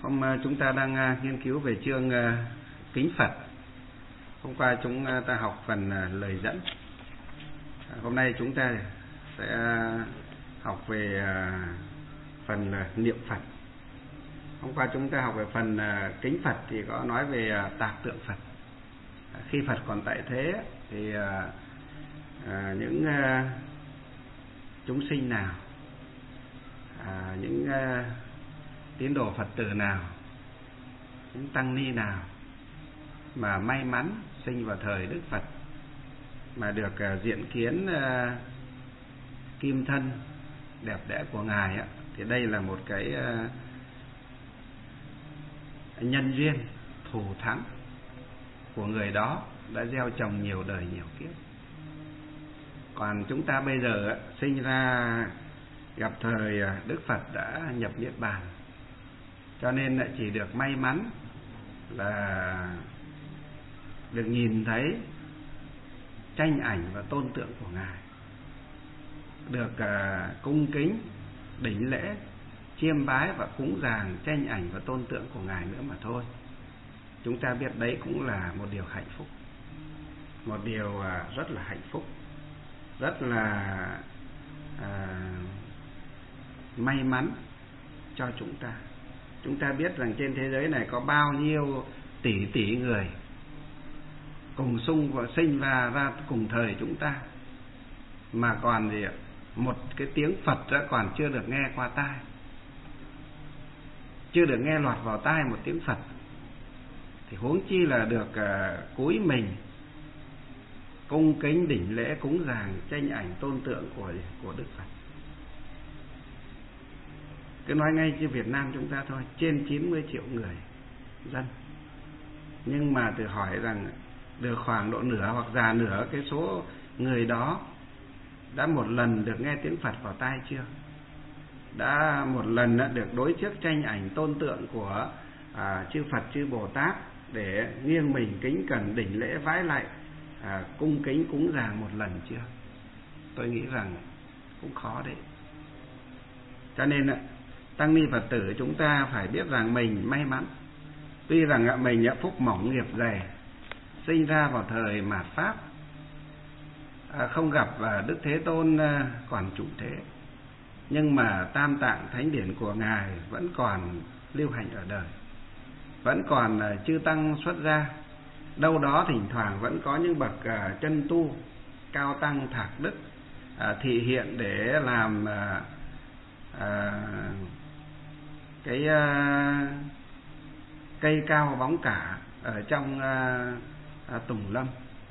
Hôm chúng ta đang nghiên cứu về chương Kính Phật. Hôm qua chúng ta học phần lời dẫn. Hôm nay chúng ta sẽ học về phần niệm Phật. Hôm qua chúng ta học về phần Kính Phật thì có nói về tạc tượng Phật. Khi Phật còn tại thế thì những chúng sinh nào, những tín đồ Phật tử nào, những tăng ni nào mà may mắn sinh vào thời Đức Phật mà được diện kiến kim thân đẹp đẽ của Ngài á, thì đây là một cái nhân duyên thù thắng của người đó đã gieo trồng nhiều đời nhiều kiếp. Còn chúng ta bây giờ sinh ra gặp thời Đức Phật đã nhập Niết Bàn, cho nên lại chỉ được may mắn là được nhìn thấy tranh ảnh và tôn tượng của Ngài, được cung kính đảnh lễ chiêm bái và cúng dường tranh ảnh và tôn tượng của Ngài nữa mà thôi. Chúng ta biết đấy cũng là một điều hạnh phúc, một điều rất là hạnh phúc, rất là may mắn cho chúng ta. Chúng ta biết rằng trên thế giới này có bao nhiêu tỷ tỷ người cùng sinh ra cùng thời chúng ta, mà còn gì ạ? Một cái tiếng Phật đã còn chưa được nghe qua tai, chưa được nghe lọt vào tai một tiếng Phật, thì huống chi là được cúi mình cung kính đảnh lễ cúng dường tranh ảnh tôn tượng của Đức Phật. Cứ nói ngay như Việt Nam chúng ta thôi, trên 90 triệu người dân, nhưng mà tự hỏi rằng được khoảng độ nửa hoặc già nửa cái số người đó đã một lần được nghe tiếng Phật vào tai chưa? Đã một lần được đối trước tranh ảnh tôn tượng của chư Phật chư Bồ Tát để nghiêng mình kính cẩn đảnh lễ vái lạy cung kính cúng dường một lần chưa? Tôi nghĩ rằng cũng khó đấy. Cho nên tăng ni Phật tử chúng ta phải biết rằng mình may mắn. Tuy rằng mình phúc mỏng nghiệp dày, sinh ra vào thời mạt Pháp, không gặp Đức Thế Tôn còn trụ thế, nhưng mà Tam Tạng Thánh Điển của Ngài vẫn còn lưu hành ở đời, vẫn còn chư tăng xuất gia. Đâu đó thỉnh thoảng vẫn có những bậc chân tu cao tăng thạc đức thị hiện để làm cái cây cao bóng cả ở trong tùng lâm,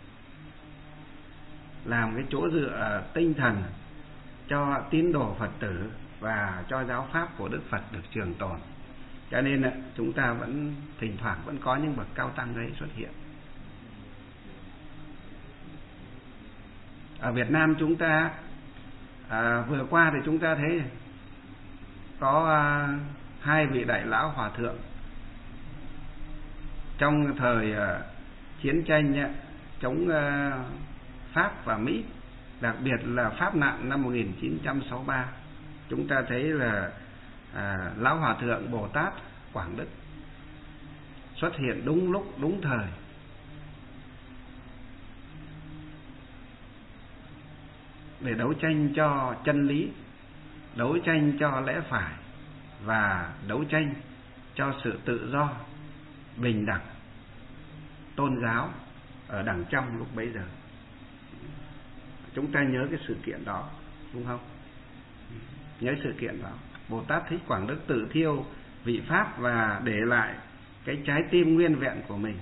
làm cái chỗ dựa tinh thần cho tín đồ Phật tử và cho giáo pháp của Đức Phật được trường tồn. Cho nên chúng ta vẫn thỉnh thoảng vẫn có những bậc cao tăng ấy xuất hiện. Ở Việt Nam chúng ta vừa qua thì chúng ta thấy có hai vị đại lão hòa thượng trong thời chiến tranh chống Pháp và Mỹ, đặc biệt là Pháp nạn năm 1963. Chúng ta thấy là lão hòa thượng Bồ Tát Quảng Đức xuất hiện đúng lúc đúng thời, để đấu tranh cho chân lý, đấu tranh cho lẽ phải và đấu tranh cho sự tự do, bình đẳng, tôn giáo ở đằng trong lúc bấy giờ. Chúng ta nhớ cái sự kiện đó, đúng không? Nhớ sự kiện đó. Bồ Tát Thích Quảng Đức tự thiêu vị Pháp và để lại cái trái tim nguyên vẹn của mình.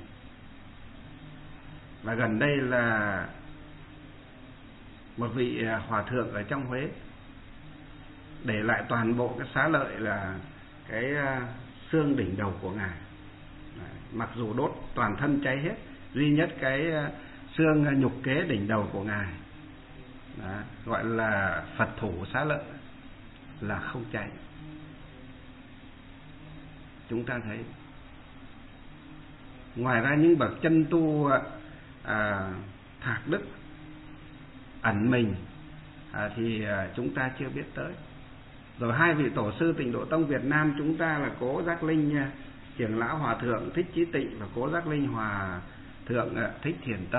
Và gần đây là một vị hòa thượng ở trong Huế để lại toàn bộ cái xá lợi là cái xương đỉnh đầu của Ngài. Mặc dù đốt toàn thân cháy hết, duy nhất cái xương nhục kế đỉnh đầu của Ngài gọi là Phật thủ xá lợi là không cháy. Chúng ta thấy ngoài ra những bậc chân tu thạc đức ẩn mình thì chúng ta chưa biết tới. Rồi hai vị tổ sư Tịnh Độ Tông Việt Nam chúng ta là Cố Giác Linh Trưởng lão Hòa thượng Thích Chí Tịnh và Cố Giác Linh Hòa thượng Thích Thiền Tâm.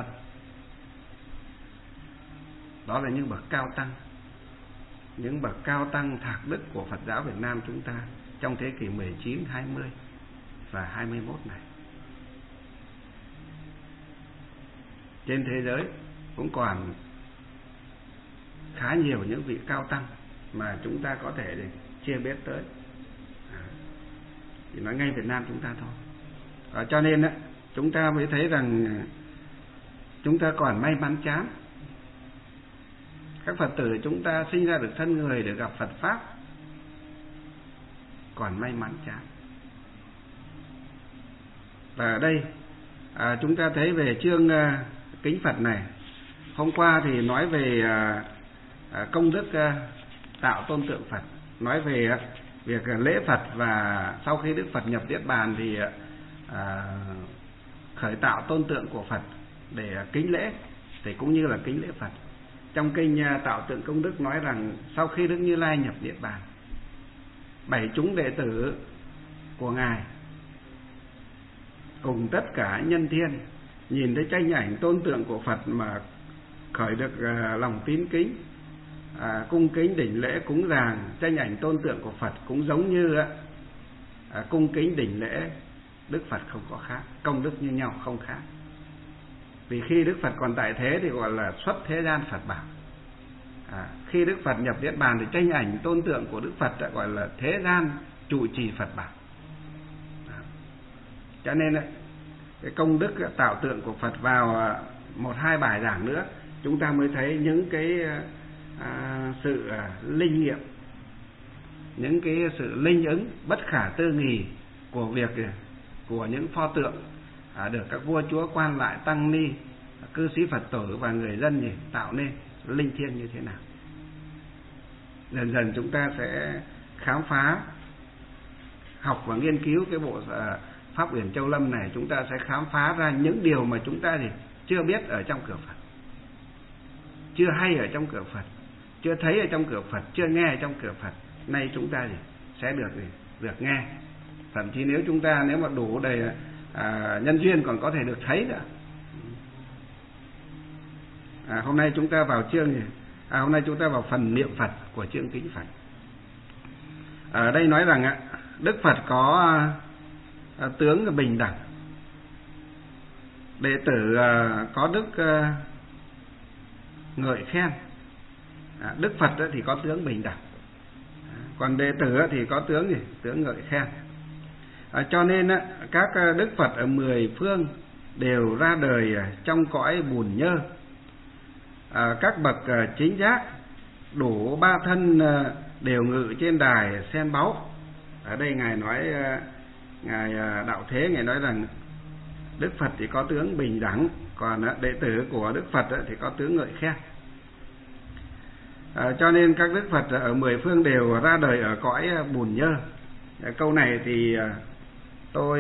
Đó là những bậc cao tăng, những bậc cao tăng thạc đức của Phật giáo Việt Nam chúng ta trong thế kỷ 19, 20 và 21 này. Trên thế giới cũng còn khá nhiều những vị cao tăng mà chúng ta có thể chưa biết tới. Chỉ nói ngay Việt Nam chúng ta thôi. Cho nên chúng ta mới thấy rằng chúng ta còn may mắn chán. Các Phật tử chúng ta sinh ra được thân người để gặp Phật Pháp, còn may mắn chán. Và ở đây chúng ta thấy về chương kính Phật này. Hôm qua thì nói về công đức tạo tôn tượng Phật, nói về việc lễ Phật, và sau khi Đức Phật nhập Niết Bàn thì khởi tạo tôn tượng của Phật để kính lễ, thì cũng như là kính lễ Phật. Trong kinh Tạo Tượng Công Đức nói rằng sau khi Đức Như Lai nhập Niết Bàn, 7 chúng đệ tử của Ngài cùng tất cả nhân thiên nhìn thấy tranh ảnh tôn tượng của Phật mà khởi được lòng tín kính, cung kính đảnh lễ cúng dường tranh ảnh tôn tượng của Phật, cũng giống như cung kính đảnh lễ Đức Phật, không có khác, công đức như nhau, không khác. Vì khi Đức Phật còn tại thế thì gọi là xuất thế gian Phật bảo. Khi Đức Phật nhập Niết Bàn thì tranh ảnh tôn tượng của Đức Phật gọi là thế gian trụ trì Phật bảo. Cho nên cái công đức tạo tượng của Phật, vào 1-2 bài giảng nữa chúng ta mới thấy những cái sự linh nghiệm, những cái sự linh ứng bất khả tư nghì của việc của những pho tượng được các vua chúa, quan lại, tăng ni, cư sĩ Phật tử và người dân tạo nên linh thiêng như thế nào. Dần dần chúng ta sẽ khám phá, học và nghiên cứu cái bộ Pháp Uyển Châu Lâm này, chúng ta sẽ khám phá ra những điều mà chúng ta chưa biết ở trong cửa Phật, chưa hay ở trong cửa Phật, chưa thấy ở trong cửa Phật, chưa nghe ở trong cửa Phật. Nay chúng ta sẽ được nghe. Thậm chí nếu mà đủ đầy nhân duyên còn có thể được thấy nữa. Hôm nay chúng ta vào hôm nay chúng ta vào phần niệm Phật của chương kính Phật. Ở đây nói rằng Đức Phật có tướng bình đẳng, đệ tử có đức ngợi khen. Đức Phật thì có tướng bình đẳng, còn đệ tử thì có tướng ngợi khen. Cho nên các Đức Phật ở 10 phương đều ra đời trong cõi bùn nhơ. Các bậc chính giác đủ 3 thân đều ngự trên đài sen báu. Ở đây Ngài Đạo Thế Ngài nói rằng Đức Phật thì có tướng bình đẳng, còn đệ tử của Đức Phật thì có tướng ngợi khen. Cho nên các Đức Phật ở 10 phương đều ra đời ở cõi bùn nhơ. Câu này thì tôi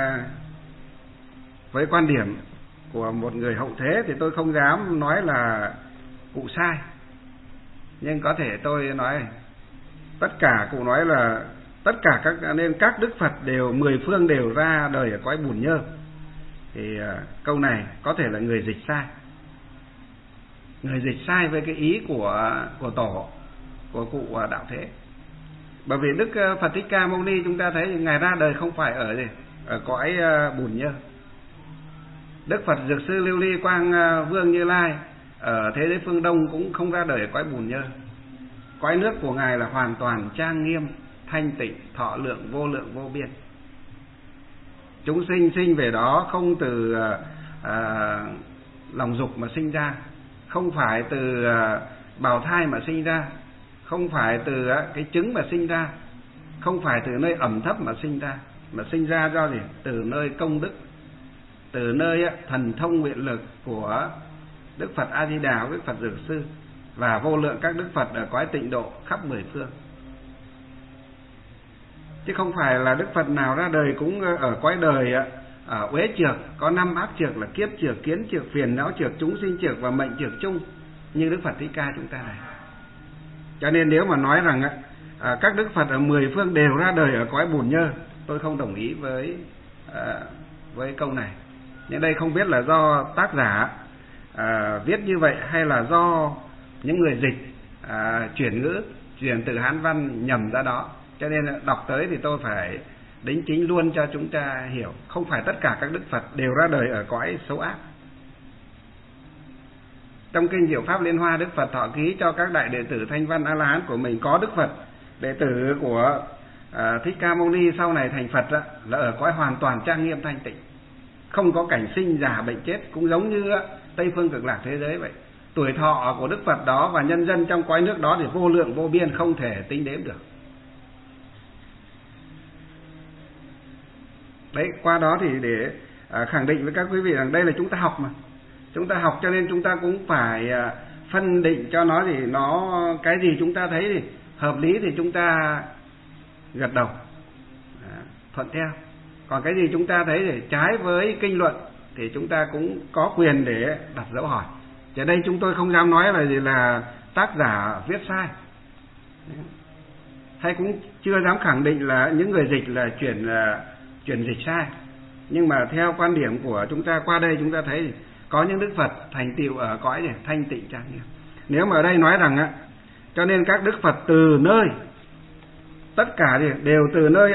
với quan điểm của một người hậu thế thì tôi không dám nói là cụ sai, nhưng có thể tôi nói tất cả cụ nói là tất cả các Đức Phật đều 10 phương đều ra đời ở cõi bùn nhơ. Thì câu này có thể là người dịch sai với cái ý của tổ, của cụ Đạo Thế. Bởi vì Đức Phật Thích Ca Mâu Ni chúng ta thấy Ngài ra đời không phải ở cõi bùn nhơ. Đức Phật Dược Sư Lưu Ly Quang Vương Như Lai ở thế giới phương Đông cũng không ra đời ở cõi bùn nhơ. Cõi nước của Ngài là hoàn toàn trang nghiêm, thanh tịnh, thọ lượng vô biên. Chúng sinh về đó không từ lòng dục mà sinh ra, không phải từ bào thai mà sinh ra, không phải từ cái trứng mà sinh ra, không phải từ nơi ẩm thấp mà sinh ra do gì? Từ nơi công đức, từ nơi thần thông nguyện lực của Đức Phật A Di Đà, Đức Phật Dược Sư và vô lượng các Đức Phật ở cõi tịnh độ khắp 10 phương. Chứ không phải là Đức Phật nào ra đời cũng ở cõi đời ở uế trược, có 5 ác trược là kiếp trược, kiến trược, phiền não trược, chúng sinh trược và mệnh trược chung như Đức Phật Thích Ca chúng ta này. Cho nên nếu mà nói rằng các đức Phật ở 10 phương đều ra đời ở cõi bùn nhơ. Tôi không đồng ý với câu này. Nhưng đây không biết là do tác giả viết như vậy hay là do những người dịch chuyển ngữ, chuyển từ Hán văn nhầm ra đó. Cho nên đọc tới thì tôi phải đính chính luôn cho chúng ta hiểu. Không phải tất cả các đức Phật đều ra đời ở cõi xấu ác. Trong kinh Diệu Pháp Liên Hoa, Đức Phật thọ ký cho các đại đệ tử Thanh Văn A La Hán của mình, có đức Phật đệ tử của Thích Ca Mâu Ni sau này thành Phật là ở cõi hoàn toàn trang nghiêm thanh tịnh, không có cảnh sinh già bệnh chết, cũng giống như Tây Phương Cực Lạc thế giới vậy. Tuổi thọ của đức Phật đó và nhân dân trong cõi nước đó thì vô lượng vô biên, không thể tính đếm được. Đấy, qua đó thì để khẳng định với các quý vị rằng đây là chúng ta học mà. Chúng ta học cho nên chúng ta cũng phải phân định cho nó, thì nó cái gì chúng ta thấy thì hợp lý thì chúng ta gật đầu, thuận theo. Còn cái gì chúng ta thấy thì trái với kinh luận thì chúng ta cũng có quyền để đặt dấu hỏi. Ở đây chúng tôi không dám nói là gì là tác giả viết sai, hay cũng chưa dám khẳng định là những người dịch là chuyển dịch sai. Nhưng mà theo quan điểm của chúng ta, qua đây chúng ta thấy có những đức Phật thành tựu ở cõi này thanh tịnh trang nghiêm. Nếu mà ở đây nói rằng cho nên các đức Phật từ nơi, tất cả thì đều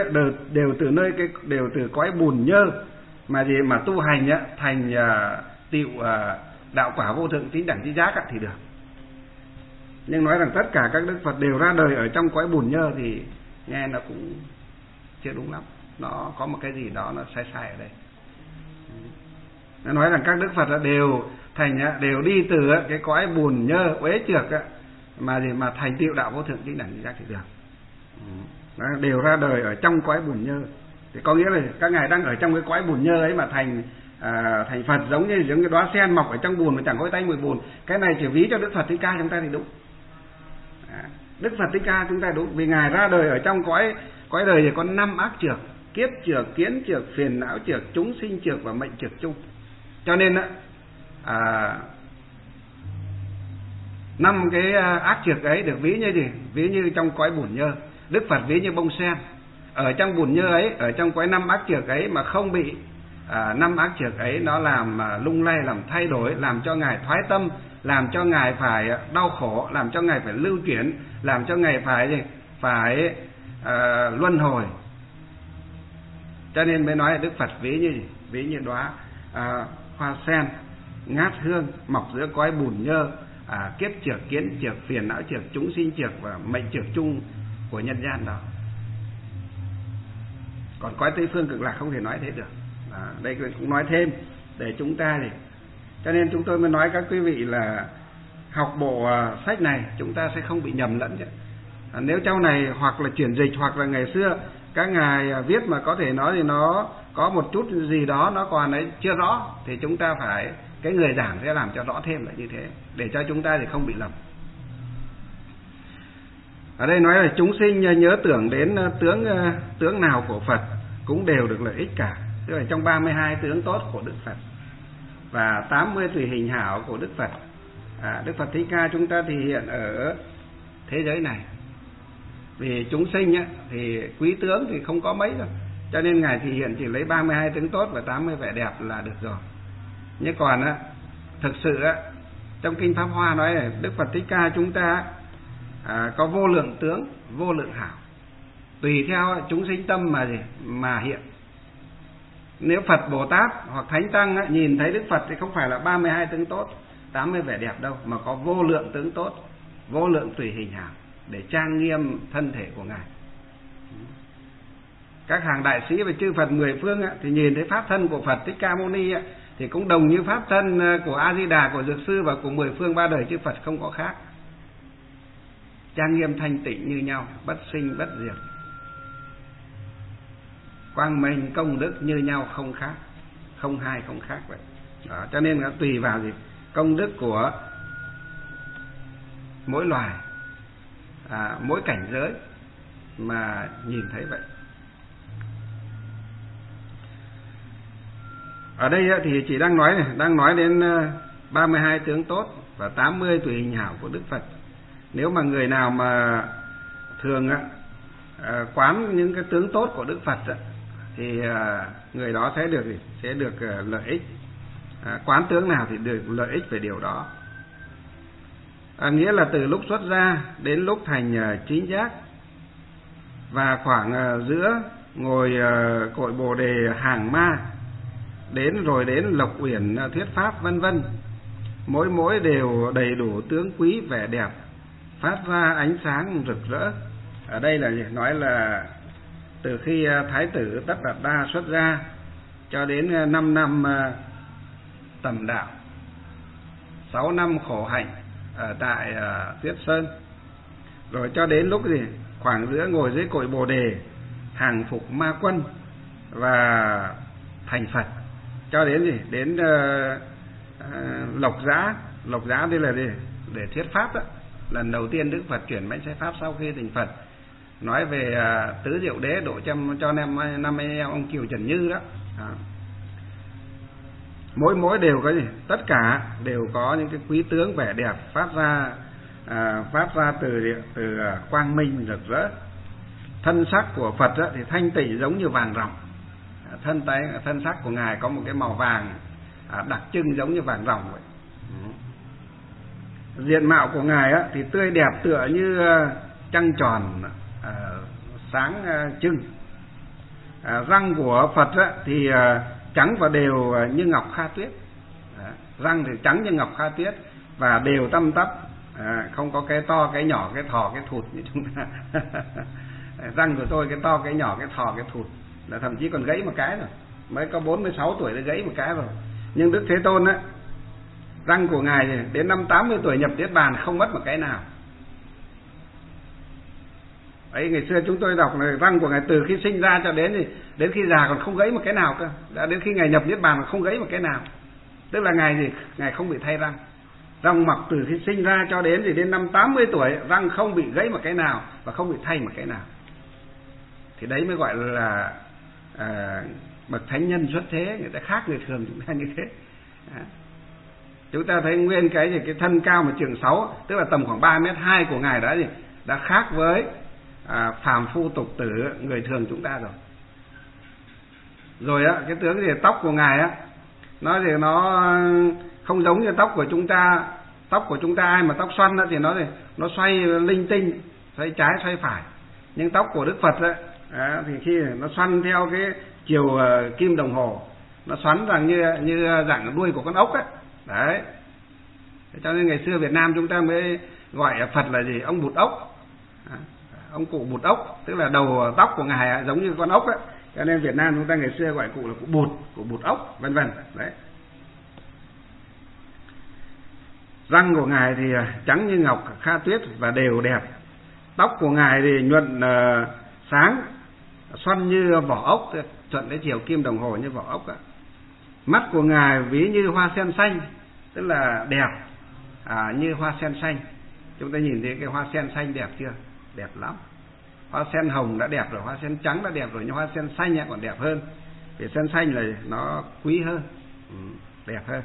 từ cõi bùn nhơ mà tu hành thành tựu đạo quả vô thượng tín đẳng trí giác thì được. Nhưng nói rằng tất cả các đức Phật đều ra đời ở trong cõi bùn nhơ thì nghe nó cũng chưa đúng lắm, nó có một cái gì đó nó sai ở đây. Nó nói rằng các đức Phật đều đi từ cái cõi bùn nhơ uế trược mà thành tựu đạo vô thượng tín đẳng trí giác thì được. Nó đều ra đời ở trong cõi bùn nhơ, thì có nghĩa là các ngài đang ở trong cái cõi bùn nhơ ấy mà thành Phật, giống như cái đóa sen mọc ở trong bùn mà chẳng có tay mùi bùn. Cái này chỉ ví cho Đức Phật Thích Ca chúng ta thì đúng. Đức Phật Thích Ca chúng ta đúng, vì ngài ra đời ở trong cõi đời thì có 5 ác trược: kiếp trược, kiến trược, phiền não trược, chúng sinh trược và mệnh trược chung. Cho nên 5 cái ác trược ấy được ví như gì? Ví như trong cõi bùn nhơ. Đức Phật ví như bông sen ở trong bùn nhơ ấy, ở trong cõi 5 ác trược ấy mà không bị 5 ác trược ấy nó làm lung lay, làm thay đổi, làm cho ngài thoái tâm, làm cho ngài phải đau khổ, làm cho ngài phải lưu chuyển, làm cho ngài phải luân hồi. Cho nên mới nói Đức Phật ví như gì? Ví như đóa hoa sen ngát hương mọc giữa cõi bùn nhơ, kiếp trược, kiến trược, phiền não trược, chúng sinh trược và mệnh trược chung của nhân gian đó. Còn cõi Tây Phương Cực Lạc không thể nói thế được. Đây cũng nói thêm để chúng ta thì, cho nên chúng tôi mới nói các quý vị là học bộ sách này chúng ta sẽ không bị nhầm lẫn chứ. Nếu trong này hoặc là chuyển dịch hoặc là ngày xưa các ngài viết mà có thể nói thì nó có một chút gì đó nó còn ấy chưa rõ, thì chúng ta phải, cái người giảng sẽ làm cho rõ thêm là như thế, để cho chúng ta thì không bị lầm. Ở đây nói là chúng sinh nhớ tưởng đến tướng nào của Phật cũng đều được lợi ích cả. Tức là trong 32 tướng tốt của Đức Phật và 80 tùy hình hảo của Đức Phật, Đức Phật Thích Ca chúng ta thì hiện ở thế giới này. Vì chúng sinh thì quý tướng thì không có mấy đâu, cho nên ngài thì hiện chỉ lấy 32 tướng tốt và 80 vẻ đẹp là được rồi. Nhưng còn thực sự trong kinh Pháp Hoa nói là Đức Phật Thích Ca chúng ta có vô lượng tướng, vô lượng hảo, tùy theo chúng sinh tâm mà hiện. Nếu Phật Bồ Tát hoặc Thánh Tăng nhìn thấy Đức Phật thì không phải là 32 tướng tốt, 80 vẻ đẹp đâu, mà có vô lượng tướng tốt, vô lượng tùy hình hảo để trang nghiêm thân thể của ngài. Các hàng đại sĩ và chư Phật 10 phương thì nhìn thấy pháp thân của Phật Thích Ca Mâu Ni thì cũng đồng như pháp thân của A Di Đà, của Dược Sư và của 10 phương ba đời chư Phật không có khác. Trang nghiêm thanh tịnh như nhau, bất sinh bất diệt, quang minh công đức như nhau, không khác, không hai không khác vậy. Đó, cho nên là tùy vào công đức của mỗi loài, mỗi cảnh giới mà nhìn thấy vậy. Ở đây thì chỉ đang nói đến 32 tướng tốt và 80 tùy hình hảo của Đức Phật. Nếu mà người nào mà thường quán những cái tướng tốt của Đức Phật thì người đó sẽ được lợi ích. Quán tướng nào thì được lợi ích về điều đó. Nghĩa là từ lúc xuất gia đến lúc thành chính giác, và khoảng giữa ngồi cội Bồ đề hàng ma, đến Lộc Uyển thuyết pháp vân vân, mỗi đều đầy đủ tướng quý vẻ đẹp, phát ra ánh sáng rực rỡ. Ở đây là nói là từ khi Thái tử Tất Đạt Đa xuất gia cho đến 5 năm tầm đạo, 6 năm khổ hạnh ở tại Tuyết Sơn, rồi cho đến lúc khoảng giữa ngồi dưới cội Bồ đề hàng phục ma quân và thành Phật, cho đến đến Lộc Giã đây là để thuyết pháp đó. Lần đầu tiên Đức Phật chuyển mệnh sai pháp sau khi thành Phật, nói về tứ diệu đế độ cho năm ông Kiều Trần Như đó. Mỗi đều có tất cả đều có những cái quý tướng vẻ đẹp, phát ra từ quang minh rực rỡ. Thân sắc của Phật thì thanh tịnh giống như vàng ròng. Thân sắc của ngài có một cái màu vàng đặc trưng giống như vàng ròng vậy. Diện mạo của ngài thì tươi đẹp tựa như trăng tròn sáng trưng. Răng của Phật thì trắng và đều như ngọc kha tuyết. Răng thì trắng như ngọc kha tuyết và đều tăm tắp, không có cái to cái nhỏ, cái thò cái thụt như chúng ta. Răng của tôi cái to cái nhỏ, cái thò cái thụt, là thậm chí còn gãy một cái rồi, mới có 46 tuổi đã gãy một cái rồi. Nhưng Đức Thế Tôn răng của ngài thì đến năm 80 tuổi nhập Niết Bàn không mất một cái nào. Ấy, ngày xưa chúng tôi đọc là răng của ngài từ khi sinh ra cho đến khi già còn không gãy một cái nào cơ. Đã đến khi ngài nhập Niết Bàn còn không gãy một cái nào. Tức là ngài không bị thay răng. Răng mọc từ khi sinh ra cho đến năm 80 tuổi, răng không bị gãy một cái nào và không bị thay một cái nào. Thì đấy mới gọi là bậc thánh nhân xuất thế, người ta khác người thường chúng ta như thế. Chúng ta thấy nguyên cái thân cao mà chừng 6, tức là tầm khoảng 3m2 của ngài đã khác với phàm phu tục tử người thường chúng ta rồi. Rồi cái tướng tóc của ngài nó không giống như tóc của chúng ta. Tóc của chúng ta ai mà tóc xoăn thì nó xoay linh tinh, xoay trái xoay phải. Nhưng tóc của Đức Phật thì khi nó xoăn theo cái chiều kim đồng hồ, nó xoắn rằng như dạng đuôi của con ốc ấy. Đấy. Cho nên ngày xưa Việt Nam chúng ta mới gọi Phật là gì? Ông Bụt Ốc. Ông cụ Bụt Ốc, tức là đầu tóc của ngài giống như con ốc ấy. Cho nên Việt Nam chúng ta ngày xưa gọi cụ là cụ Bụt Ốc, vân vân. Đấy. Răng của ngài thì trắng như ngọc kha tuyết và đều đẹp. Tóc của ngài thì nhuận sáng, xoăn như vỏ ốc, thuận cái chiều kim đồng hồ như vỏ ốc ấy. Mắt của ngài ví như hoa sen xanh, tức là đẹp như hoa sen xanh. Chúng ta nhìn thấy cái hoa sen xanh đẹp chưa? Đẹp lắm. Hoa sen hồng đã đẹp rồi, hoa sen trắng đã đẹp rồi, nhưng hoa sen xanh còn đẹp hơn. Vì sen xanh là nó quý hơn, đẹp hơn.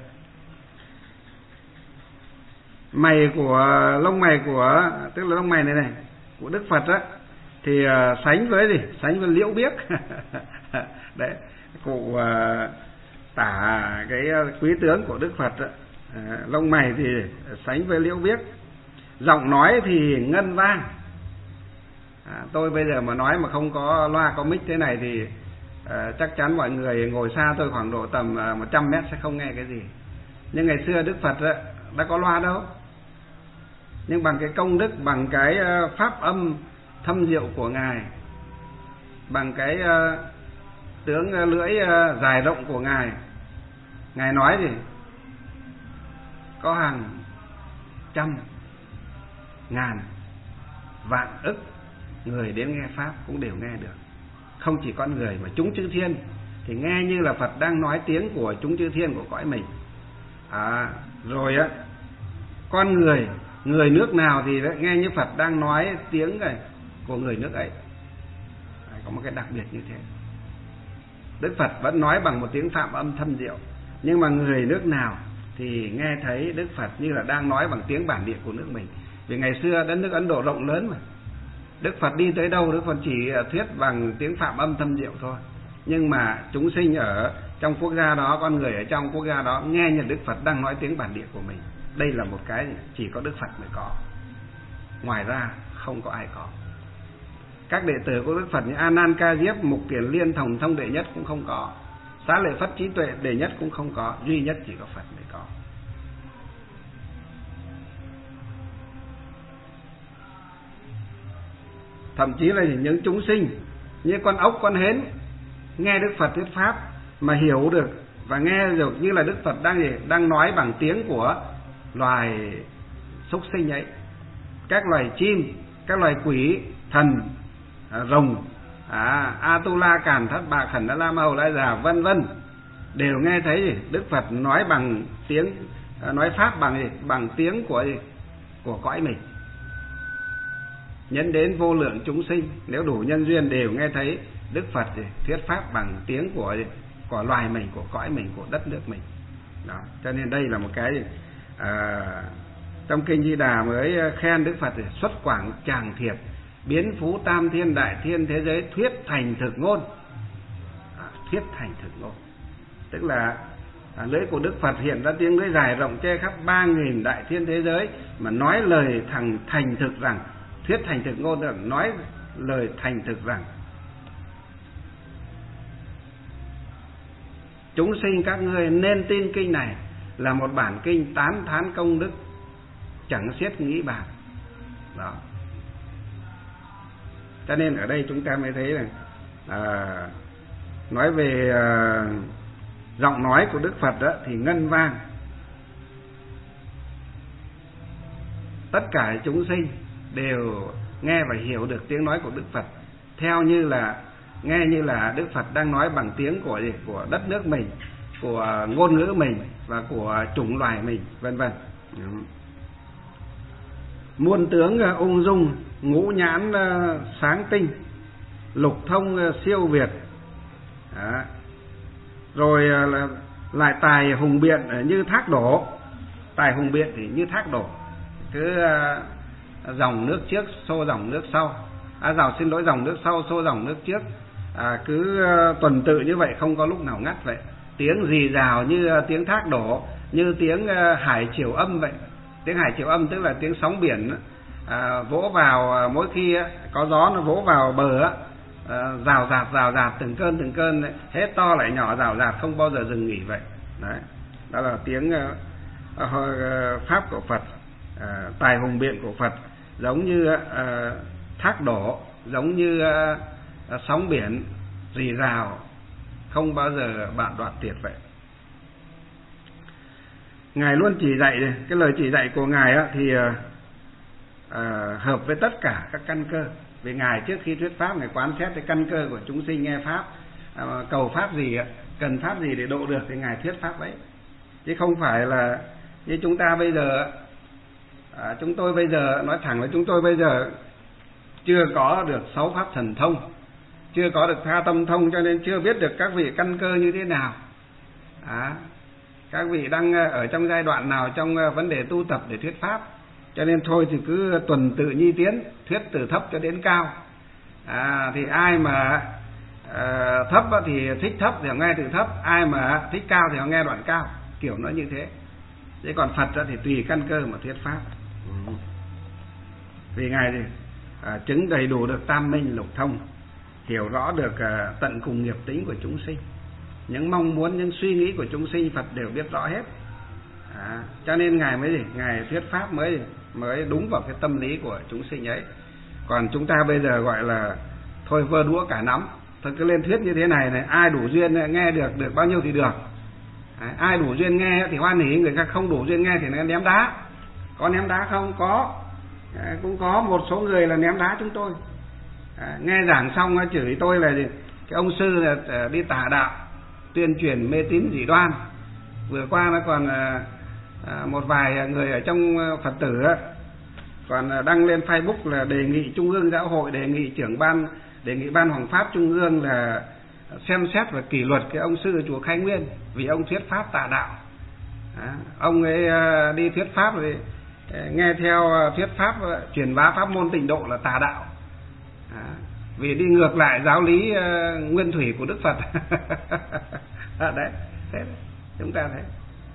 Lông mày tức là lông mày này của Đức Phật thì sánh với liễu biếc. Đấy, cụ tả cái quý tướng của Đức Phật lông mày thì sánh với liễu biếc, giọng nói thì ngân vang. Tôi bây giờ mà nói mà không có loa có mic thế này thì chắc chắn mọi người ngồi xa tôi khoảng độ tầm 100 mét sẽ không nghe cái gì. Nhưng ngày xưa Đức Phật đã có loa đâu. Nhưng bằng cái công đức, bằng cái pháp âm thâm diệu của ngài, bằng cái tướng lưỡi dài rộng của ngài nói gì có hàng trăm ngàn vạn ức người đến nghe pháp cũng đều nghe được. Không chỉ con người mà chúng chư thiên thì nghe như là Phật đang nói tiếng của chúng chư thiên của cõi mình. Rồi con người nước nào thì nghe như Phật đang nói tiếng của người nước ấy. Có một cái đặc biệt như thế. Đức Phật vẫn nói bằng một tiếng phạm âm thâm diệu, nhưng mà người nước nào thì nghe thấy Đức Phật như là đang nói bằng tiếng bản địa của nước mình. Vì ngày xưa đất nước Ấn Độ rộng lớn mà, Đức Phật đi tới đâu Đức Phật chỉ thuyết bằng tiếng Phạm âm thâm diệu thôi. Nhưng mà chúng sinh ở trong quốc gia đó, con người ở trong quốc gia đó nghe như Đức Phật đang nói tiếng bản địa của mình. Đây là một cái chỉ có Đức Phật mới có, ngoài ra không có ai có. Các đệ tử của Đức Phật như A Nan Ca Diếp, Mục Kiền Liên, Thòng Thông Đệ Nhất cũng không có, Xá Lợi Phất Trí Tuệ Đệ Nhất cũng không có, duy nhất chỉ có Phật mới có. Thậm chí là những chúng sinh như con ốc, con hến nghe Đức Phật thuyết pháp mà hiểu được và nghe được như là Đức Phật đang nói bằng tiếng của loài súc sinh ấy, các loài chim, các loài quỷ, thần, rồng, Atula, Càn Thất, Bà Khẩn, Đa La, Ma Hầu, Lai Già, vân vân, đều nghe thấy Đức Phật nói bằng tiếng, nói pháp bằng tiếng của cõi mình. Nhấn đến vô lượng chúng sinh nếu đủ nhân duyên đều nghe thấy Đức Phật thuyết pháp bằng tiếng của loài mình, của cõi mình, của đất nước mình. Đó. Cho nên đây là một cái trong kinh Di Đà mới khen Đức Phật xuất quảng tràng thiệp, biến phú tam thiên đại thiên thế giới, thuyết thành thực ngôn. Thuyết thành thực ngôn tức là lưỡi của Đức Phật hiện ra tiếng lưỡi dài rộng che khắp 3.000 đại thiên thế giới, mà nói lời thành thực rằng, thuyết thành thực ngôn là nói lời thành thực rằng chúng sinh các ngươi nên tin kinh này là một bản kinh tán thán công đức, chẳng xiết nghĩ bàn. Đó. Cho nên ở đây chúng ta mới thấy là nói về giọng nói của Đức Phật đó, thì ngân vang, tất cả chúng sinh đều nghe và hiểu được tiếng nói của Đức Phật, theo như là nghe như là Đức Phật đang nói bằng tiếng của đất nước mình, của ngôn ngữ mình và của chủng loài mình, vân vân. Muôn tướng ung dung, ngũ nhãn sáng tinh, lục thông siêu việt. Đó. Rồi lại tài hùng biện như thác đổ. Tài hùng biện thì như thác đổ, cứ dòng nước trước xô dòng nước sau, dòng nước sau xô dòng nước trước, cứ tuần tự như vậy, không có lúc nào ngắt vậy. Tiếng rì rào như tiếng thác đổ, như tiếng hải triều âm vậy. Tiếng hải triều âm tức là tiếng sóng biển vỗ vào, mỗi khi có gió nó vỗ vào bờ, rào rạt từng cơn hết to lại nhỏ, rào rạt không bao giờ dừng nghỉ vậy. Đấy, đó là tiếng pháp của Phật. Tài hùng biện của Phật giống như thác đổ, giống như sóng biển rì rào, không bao giờ bạn đoạn tuyệt vậy. Ngài luôn chỉ dạy, cái lời chỉ dạy của Ngài thì hợp với tất cả các căn cơ. Vì Ngài trước khi thuyết pháp, Ngài quán xét cái căn cơ của chúng sinh nghe pháp, cầu pháp gì, cần pháp gì để độ được thì Ngài thuyết pháp ấy. Chứ không phải là như chúng ta bây giờ, chúng tôi bây giờ nói thẳng là chúng tôi bây giờ chưa có được 6 pháp thần thông, chưa có được tha tâm thông, cho nên chưa biết được các vị căn cơ như thế nào. Các vị đang ở trong giai đoạn nào trong vấn đề tu tập để thuyết pháp, cho nên thôi thì cứ tuần tự nhi tiến, thuyết từ thấp cho đến cao. Thì ai mà thấp thì thích thấp thì họ nghe từ thấp, ai mà thích cao thì họ nghe đoạn cao, kiểu nó như thế. Chứ còn Phật thì tùy căn cơ mà thuyết pháp. Vì Ngài thì chứng đầy đủ được tam minh lục thông, hiểu rõ được tận cùng nghiệp tính của chúng sinh, những mong muốn, những suy nghĩ của chúng sinh Phật đều biết rõ hết. Cho nên Ngài Ngài thuyết pháp mới đúng vào cái tâm lý của chúng sinh ấy. Còn chúng ta bây giờ gọi là thôi vơ đũa cả nắm, thôi cứ lên thuyết như thế này, ai đủ duyên nghe được bao nhiêu thì được. Ai đủ duyên nghe thì hoan hỉ, người khác không đủ duyên nghe thì nó ném đá. Có ném đá không? Có. Cũng có một số người là ném đá chúng tôi. Nghe giảng xong chửi tôi là cái ông sư là đi tà đạo, tuyên truyền mê tín dị đoan. Vừa qua nó còn một vài người ở trong Phật tử còn đăng lên Facebook là đề nghị Trung ương Giáo hội, đề nghị trưởng ban, đề nghị ban Hoàng pháp Trung ương là xem xét và kỷ luật cái ông sư chùa Khai Nguyên vì ông thuyết pháp tà đạo. Ông ấy đi thuyết pháp rồi nghe theo thuyết pháp truyền bá pháp môn Tịnh độ là tà đạo. Vì đi ngược lại giáo lý nguyên thủy của Đức Phật. Đấy, thế chúng ta thấy.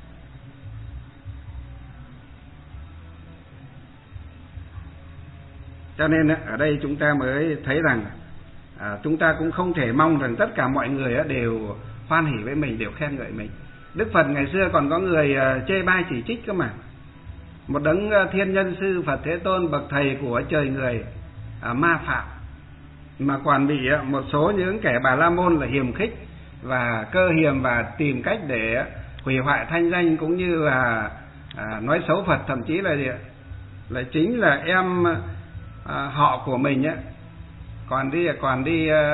Cho nên ở đây chúng ta mới thấy rằng chúng ta cũng không thể mong rằng tất cả mọi người đều hoan hỉ với mình, đều khen ngợi mình. Đức Phật ngày xưa còn có người chê bai chỉ trích cơ mà. Một đấng thiên nhân sư Phật Thế Tôn, bậc thầy của trời người, ma phạm, mà còn bị một số những kẻ Bà La Môn là hiềm khích và cơ hiềm và tìm cách để hủy hoại thanh danh, cũng như là nói xấu Phật, thậm chí là chính là em họ của mình còn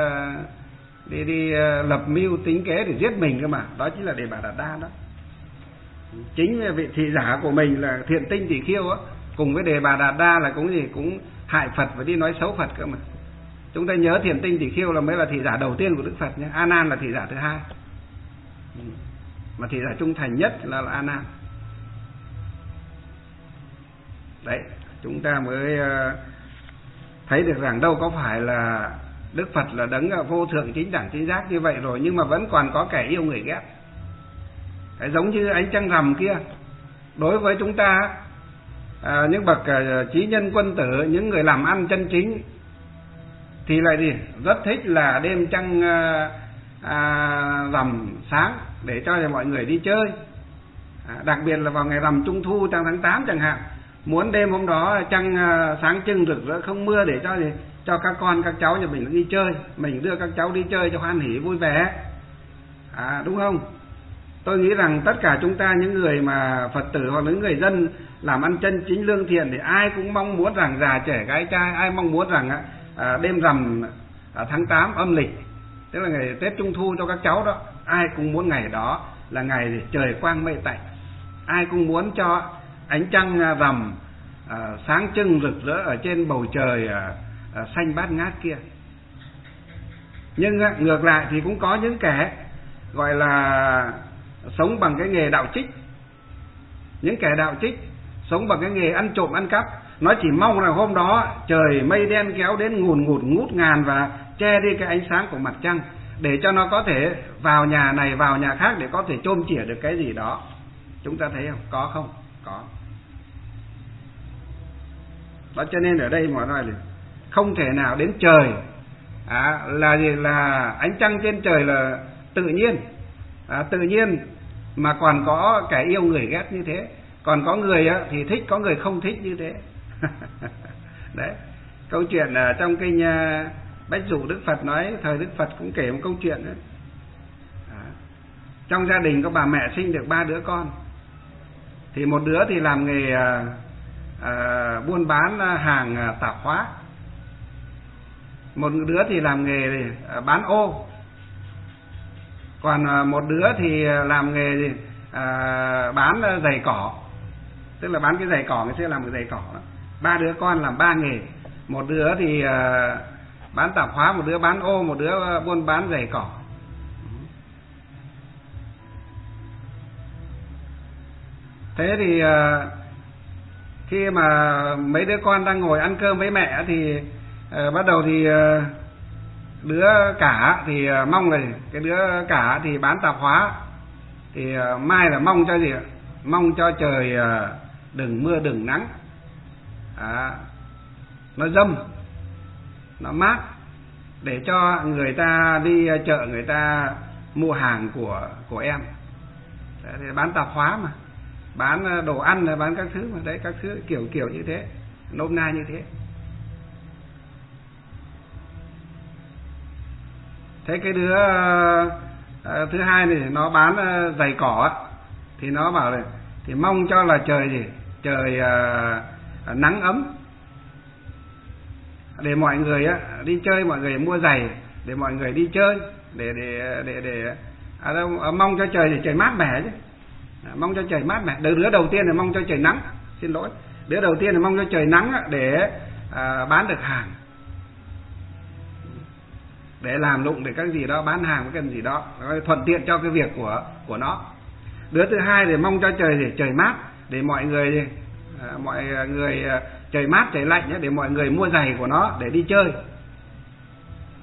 đi lập mưu tính kế để giết mình cơ mà. Đó chính là Đề Bà Đạt Đa đó. Chính vị thị giả của mình là Thiện Tinh Tỷ Khiêu cùng với Đề Bà Đạt Đa là cũng hại Phật và đi nói xấu Phật cơ mà. Chúng ta nhớ Thiện Tinh Tỷ Khiêu là mới là thị giả đầu tiên của Đức Phật nhé. A Nan là thị giả thứ hai, mà thị giả trung thành nhất là A Nan. Đấy, chúng ta mới thấy được rằng đâu có phải là Đức Phật là đấng vô thượng chính đẳng chính giác như vậy rồi, nhưng mà vẫn còn có kẻ yêu người ghét. Cái giống như ánh trăng rằm kia, đối với chúng ta những bậc trí nhân quân tử, những người làm ăn chân chính thì lại rất thích là đêm trăng rằm sáng để cho mọi người đi chơi. Đặc biệt là vào ngày rằm Trung Thu trong tháng 8 chẳng hạn, muốn đêm hôm đó trăng sáng trưng rực rỡ không mưa để cho các con các cháu nhà mình đi chơi, mình đưa các cháu đi chơi cho hoan hỉ vui vẻ, đúng không? Tôi nghĩ rằng tất cả chúng ta, những người mà Phật tử hoặc những người dân làm ăn chân chính lương thiện, thì ai cũng mong muốn rằng già trẻ gái trai, ai mong muốn rằng đêm rằm tháng 8 âm lịch, tức là ngày Tết Trung Thu cho các cháu đó, ai cũng muốn ngày đó là ngày để trời quang mây tạnh, ai cũng muốn cho ánh trăng rằm sáng trưng rực rỡ ở trên bầu trời xanh bát ngát kia. Nhưng ngược lại thì cũng có những kẻ gọi là sống bằng cái nghề đạo trích. Những kẻ đạo trích sống bằng cái nghề ăn trộm ăn cắp, nó chỉ mong là hôm đó trời mây đen kéo đến ngùn ngụt ngút ngàn và che đi cái ánh sáng của mặt trăng, để cho nó có thể vào nhà này vào nhà khác để có thể chôm chĩa được cái gì đó. Chúng ta thấy không? Có không? Có. Đó, cho nên ở đây mà nói là không thể nào đến trời là ánh trăng trên trời là tự nhiên mà còn có kẻ yêu người ghét như thế, còn có người thì thích, có người không thích như thế. Đấy, câu chuyện trong kinh Bách Dụ Đức Phật nói, thời Đức Phật cũng kể một câu chuyện đấy. Trong gia đình có bà mẹ sinh được 3 đứa con, thì một đứa thì làm nghề buôn bán hàng tạp hóa, một đứa thì làm nghề bán ô, còn một đứa thì làm nghề bán giày cỏ, tức là bán cái giày cỏ, ngày xưa làm cái giày cỏ đó. 3 đứa con làm 3 nghề, một đứa thì bán tạp hóa, một đứa bán ô, một đứa buôn bán giày cỏ. Thế thì khi mà mấy đứa con đang ngồi ăn cơm với mẹ thì bắt đầu thì đứa cả thì mong là cái đứa cả thì bán tạp hóa thì mai là mong cho gì ạ? Mong cho trời đừng mưa đừng nắng, nó râm, nó mát, để cho người ta đi chợ người ta mua hàng của em. Thì bán tạp hóa mà, bán đồ ăn, bán các thứ mà, đấy, các thứ kiểu như thế, nôm na như thế. Thế cái đứa thứ hai này nó bán giày cỏ, thì nó bảo là thì mong cho là trời gì, trời nắng ấm, để mọi người đi chơi, mọi người mua giày để mọi người đi chơi, để mong cho trời thì trời mát mẻ chứ, mong cho trời mát mẻ. Đứa đầu tiên là mong cho trời nắng, xin lỗi, đứa đầu tiên là mong cho trời nắng để bán được hàng, để làm lụng, để các gì đó, bán hàng với cái gì đó thuận tiện cho cái việc của nó. Đứa thứ hai thì mong cho trời thì trời mát, để mọi người trời mát trời lạnh để mọi người mua giày của nó để đi chơi.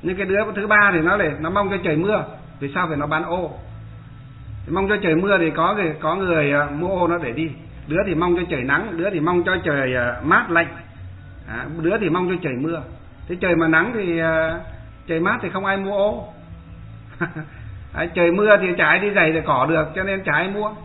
Nhưng cái đứa thứ ba thì nó mong cho trời mưa. Vì sao? Vì nó bán ô. Mong cho trời mưa thì có người mua ô nó để đi. Đứa thì mong cho trời nắng, đứa thì mong cho trời mát lạnh, đứa thì mong cho trời mưa. Thế trời mà nắng thì trời mát thì không ai mua ô. Trời mưa thì chả ai đi giày để cỏ được, cho nên chả ai mua.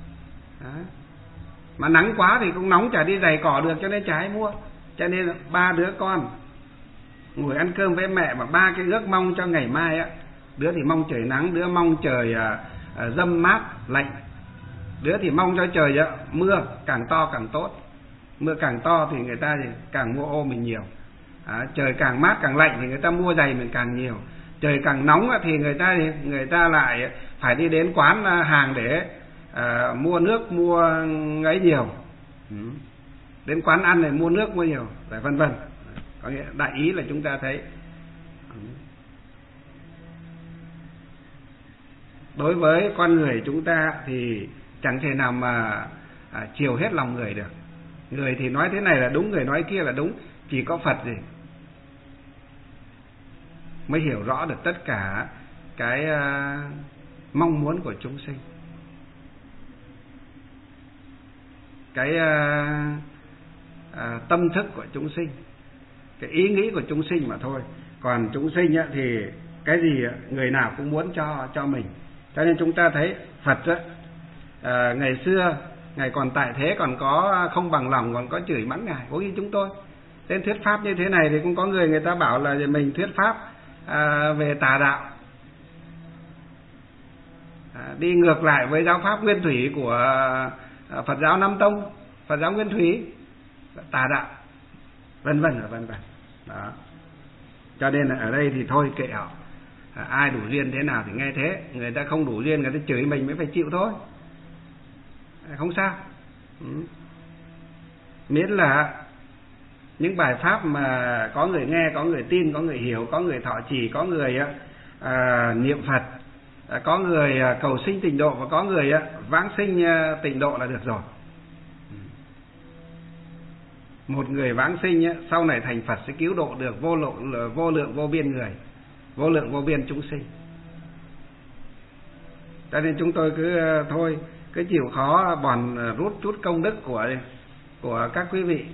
Mà nắng quá thì cũng nóng, chả đi giày cỏ được, cho nên chả ai mua. Cho nên 3 đứa con ngồi ăn cơm với mẹ mà 3 cái ước mong cho ngày mai á. Đứa thì mong trời nắng, đứa mong trời râm mát lạnh, đứa thì mong cho trời mưa càng to càng tốt. Mưa càng to thì người ta thì càng mua ô mình nhiều. Trời càng mát càng lạnh thì người ta mua giày mình càng nhiều. Trời càng nóng thì người ta lại phải đi đến quán hàng để mua nước, mua ấy nhiều. Đến quán ăn này mua nước mua nhiều, và vân vân. Có nghĩa đại ý là chúng ta thấy đối với con người chúng ta thì chẳng thể nào mà chiều hết lòng người được. Người thì nói thế này là đúng, người nói kia là đúng. Chỉ có Phật gì mới hiểu rõ được tất cả cái mong muốn của chúng sinh, cái tâm thức của chúng sinh, cái ý nghĩ của chúng sinh mà thôi. Còn chúng sinh thì cái gì người nào cũng muốn cho mình. Cho nên chúng ta thấy Phật ngày xưa Ngài còn tại thế còn có không bằng lòng, còn có chửi mắng Ngài. Có khi chúng tôi đến thuyết pháp như thế này thì cũng có người ta bảo là mình thuyết pháp về tà đạo, đi ngược lại với giáo pháp nguyên thủy của Phật giáo Nam Tông, Phật giáo nguyên thủy, tà đạo, vân vân và vân vân. Đó. Cho nên là ở đây thì thôi kệ họ, ai đủ duyên thế nào thì nghe thế. Người ta không đủ duyên, người ta chửi mình mới phải chịu thôi, không sao. Miễn là những bài pháp mà có người nghe, có người tin, có người hiểu, có người thọ trì, có người niệm Phật, có người cầu sinh tịnh độ và có người vãng sinh tịnh độ là được rồi. Một người vãng sinh sau này thành Phật sẽ cứu độ được vô lượng vô biên người, vô lượng vô biên chúng sinh. Cho nên chúng tôi cứ chịu khó bòn rút chút công đức của các quý vị,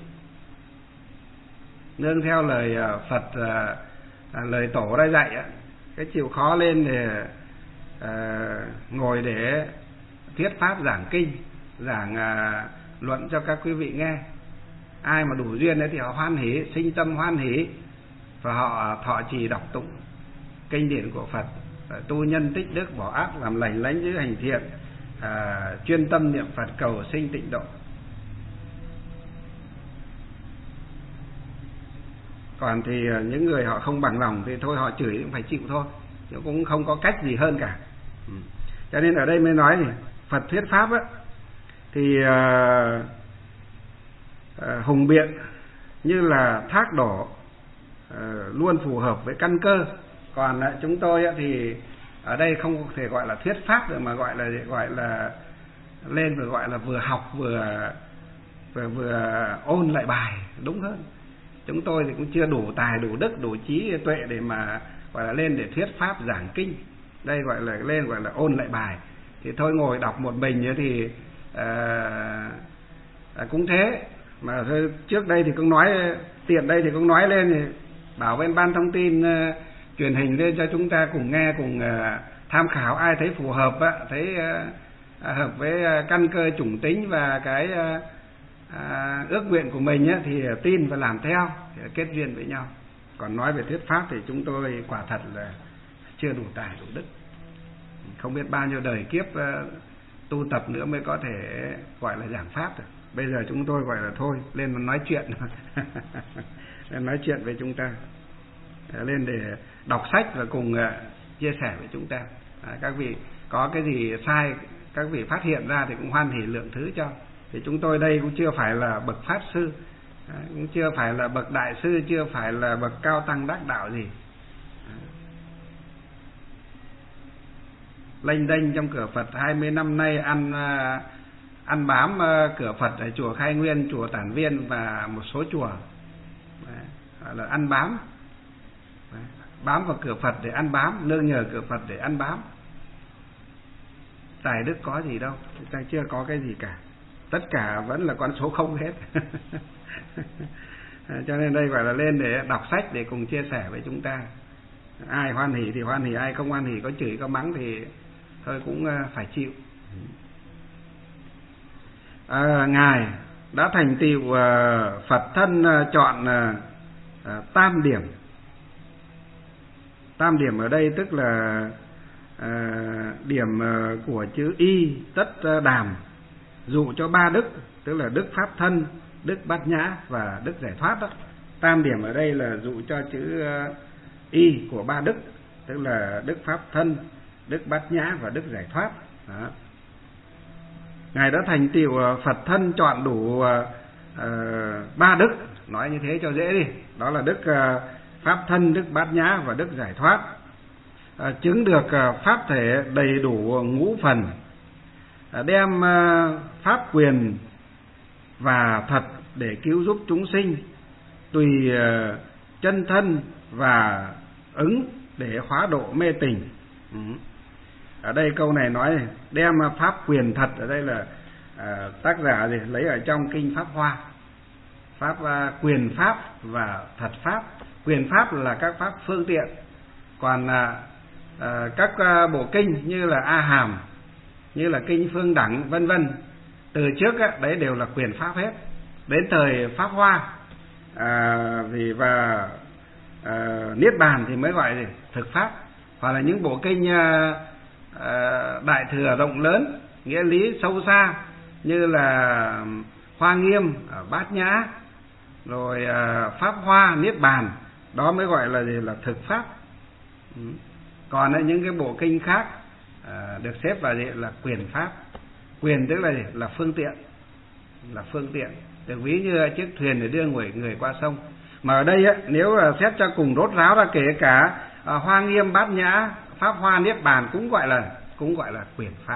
nương theo lời Phật, lời Tổ đã dạy, cái chịu khó lên để ngồi để thuyết pháp giảng kinh, giảng luận cho các quý vị nghe. Ai mà đủ duyên đấy thì họ hoan hỉ, sinh tâm hoan hỉ, và họ thọ trì đọc tụng kinh điển của Phật, tu nhân tích đức, bỏ ác làm lành, lánh giữ hành thiện, chuyên tâm niệm Phật cầu sinh tịnh độ. Còn thì những người họ không bằng lòng thì thôi, họ chửi cũng phải chịu thôi, chứ cũng không có cách gì hơn cả. Cho nên ở đây mới nói thì Phật thuyết pháp thì hùng biện như là thác đổ, luôn phù hợp với căn cơ. Còn chúng tôi thì ở đây không thể gọi là thuyết pháp được, mà gọi là lên vừa gọi là vừa học vừa ôn lại bài đúng hơn. Chúng tôi thì cũng chưa đủ tài, đủ đức, đủ trí tuệ để mà gọi là lên để thuyết pháp giảng kinh. Đây gọi là ôn lại bài. Thì thôi ngồi đọc một mình thì cũng thế. Mà trước đây thì cũng nói, tiện đây thì cũng nói lên thì bảo bên ban thông tin truyền hình lên cho chúng ta cùng nghe, cùng tham khảo. Ai thấy phù hợp thấy hợp với căn cơ chủng tính và cái ước nguyện của mình thì tin và làm theo, thì kết duyên với nhau. Còn nói về thuyết pháp thì chúng tôi quả thật là chưa đủ tài đủ đức, không biết bao nhiêu đời kiếp tu tập nữa mới có thể gọi là giảng pháp được. Bây giờ chúng tôi gọi là thôi lên nói chuyện lên nói chuyện với chúng ta, lên để đọc sách và cùng chia sẻ với chúng ta. Các vị có cái gì sai các vị phát hiện ra thì cũng hoan hỉ lượng thứ cho. Thì chúng tôi đây cũng chưa phải là bậc pháp sư, cũng chưa phải là bậc đại sư, chưa phải là bậc cao tăng đắc đạo gì. Lênh đênh trong cửa Phật 20 năm nay, ăn bám cửa Phật ở chùa Khai Nguyên, chùa Tản Viên và một số chùa là ăn bám. bám vào cửa Phật để ăn bám, nương nhờ cửa Phật để ăn bám. Tài đức có gì đâu, chúng ta chưa có cái gì cả, tất cả vẫn là con số không hết. Cho nên đây gọi là lên để đọc sách để cùng chia sẻ với chúng ta. Ai hoan hỉ thì hoan hỉ, ai không hoan hỉ, có chửi có mắng thì thôi cũng phải chịu. Ngài đã thành tựu Phật thân chọn tam điểm. Tam điểm ở đây tức là điểm của chữ y tất đàm, dụ cho ba đức, tức là đức pháp thân, đức bát nhã và đức giải thoát đó. Tam điểm ở đây là dụ cho chữ y của ba đức, tức là đức pháp thân, đức bát nhã và đức giải thoát đó. Ngài đã thành tựu Phật thân chọn đủ ba đức, nói như thế cho dễ đi, đó là đức pháp thân, đức bát nhã và đức giải thoát. Chứng được pháp thể đầy đủ ngũ phần, đem pháp quyền và thật để cứu giúp chúng sinh, tùy chân thân và ứng để hóa độ mê tình. Ở đây câu này nói đem pháp quyền thật, ở đây là tác giả gì lấy ở trong kinh Pháp Hoa. Pháp quyền pháp và thật pháp. Quyền pháp là các pháp phương tiện, còn các bộ kinh như là A Hàm, như là kinh Phương Đẳng vân vân, từ trước đấy đều là quyền pháp hết. Đến thời Pháp Hoa và Niết Bàn thì mới gọi là thực pháp, hoặc là những bộ kinh đại thừa rộng lớn, nghĩa lý sâu xa như là Hoa Nghiêm, Bát Nhã, rồi Pháp Hoa, Niết Bàn, đó mới gọi là gì, là thực pháp. Còn những cái bộ kinh khác được xếp vào gì là quyền pháp. Quyền tức là gì, là phương tiện, là phương tiện, được ví như chiếc thuyền để đưa người qua sông. Mà ở đây nếu xét cho cùng rốt ráo ra, kể cả Hoa Nghiêm, Bát Nhã, Pháp Hoa, Niết Bàn cũng gọi là quyền pháp.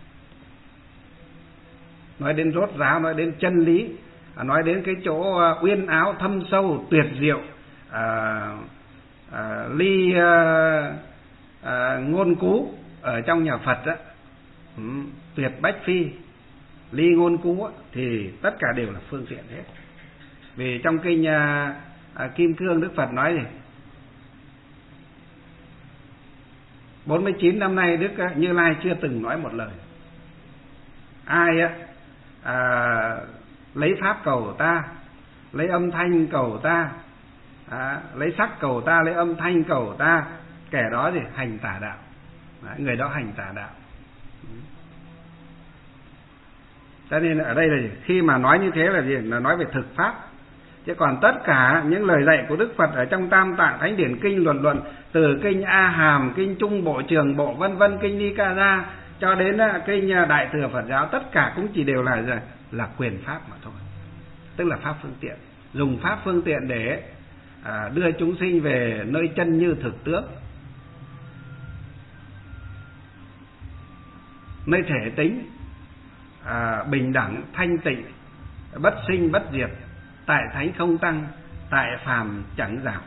Nói đến rốt ráo, nói đến chân lý, nói đến cái chỗ uyên áo thâm sâu tuyệt diệu, ly ngôn cú ở trong nhà Phật á, tuyệt bách phi, ly ngôn cú á, thì tất cả đều là phương tiện hết. Vì trong kinh Kim Cương, Đức Phật nói gì, 49 năm nay Đức Như Lai chưa từng nói một lời. Ai lấy pháp cầu ta, lấy âm thanh cầu ta, lấy sắc cầu ta, lấy âm thanh cầu ta, kẻ đó thì hành tà đạo. Người đó hành tà đạo. Cho nên ở đây là khi mà nói như thế là gì, là nói về thực pháp. Chứ còn tất cả những lời dạy của Đức Phật ở trong Tam Tạng Thánh Điển Kinh luận, từ kinh A Hàm, kinh Trung Bộ, Trường Bộ vân vân, kinh Nikaya cho đến kinh Đại Thừa Phật giáo, tất cả cũng chỉ đều là quyền pháp mà thôi. Tức là pháp phương tiện, dùng pháp phương tiện để đưa chúng sinh về nơi chân như thực tướng, nơi thể tính bình đẳng thanh tịnh, bất sinh bất diệt, tại thánh không tăng, tại phàm chẳng giảm,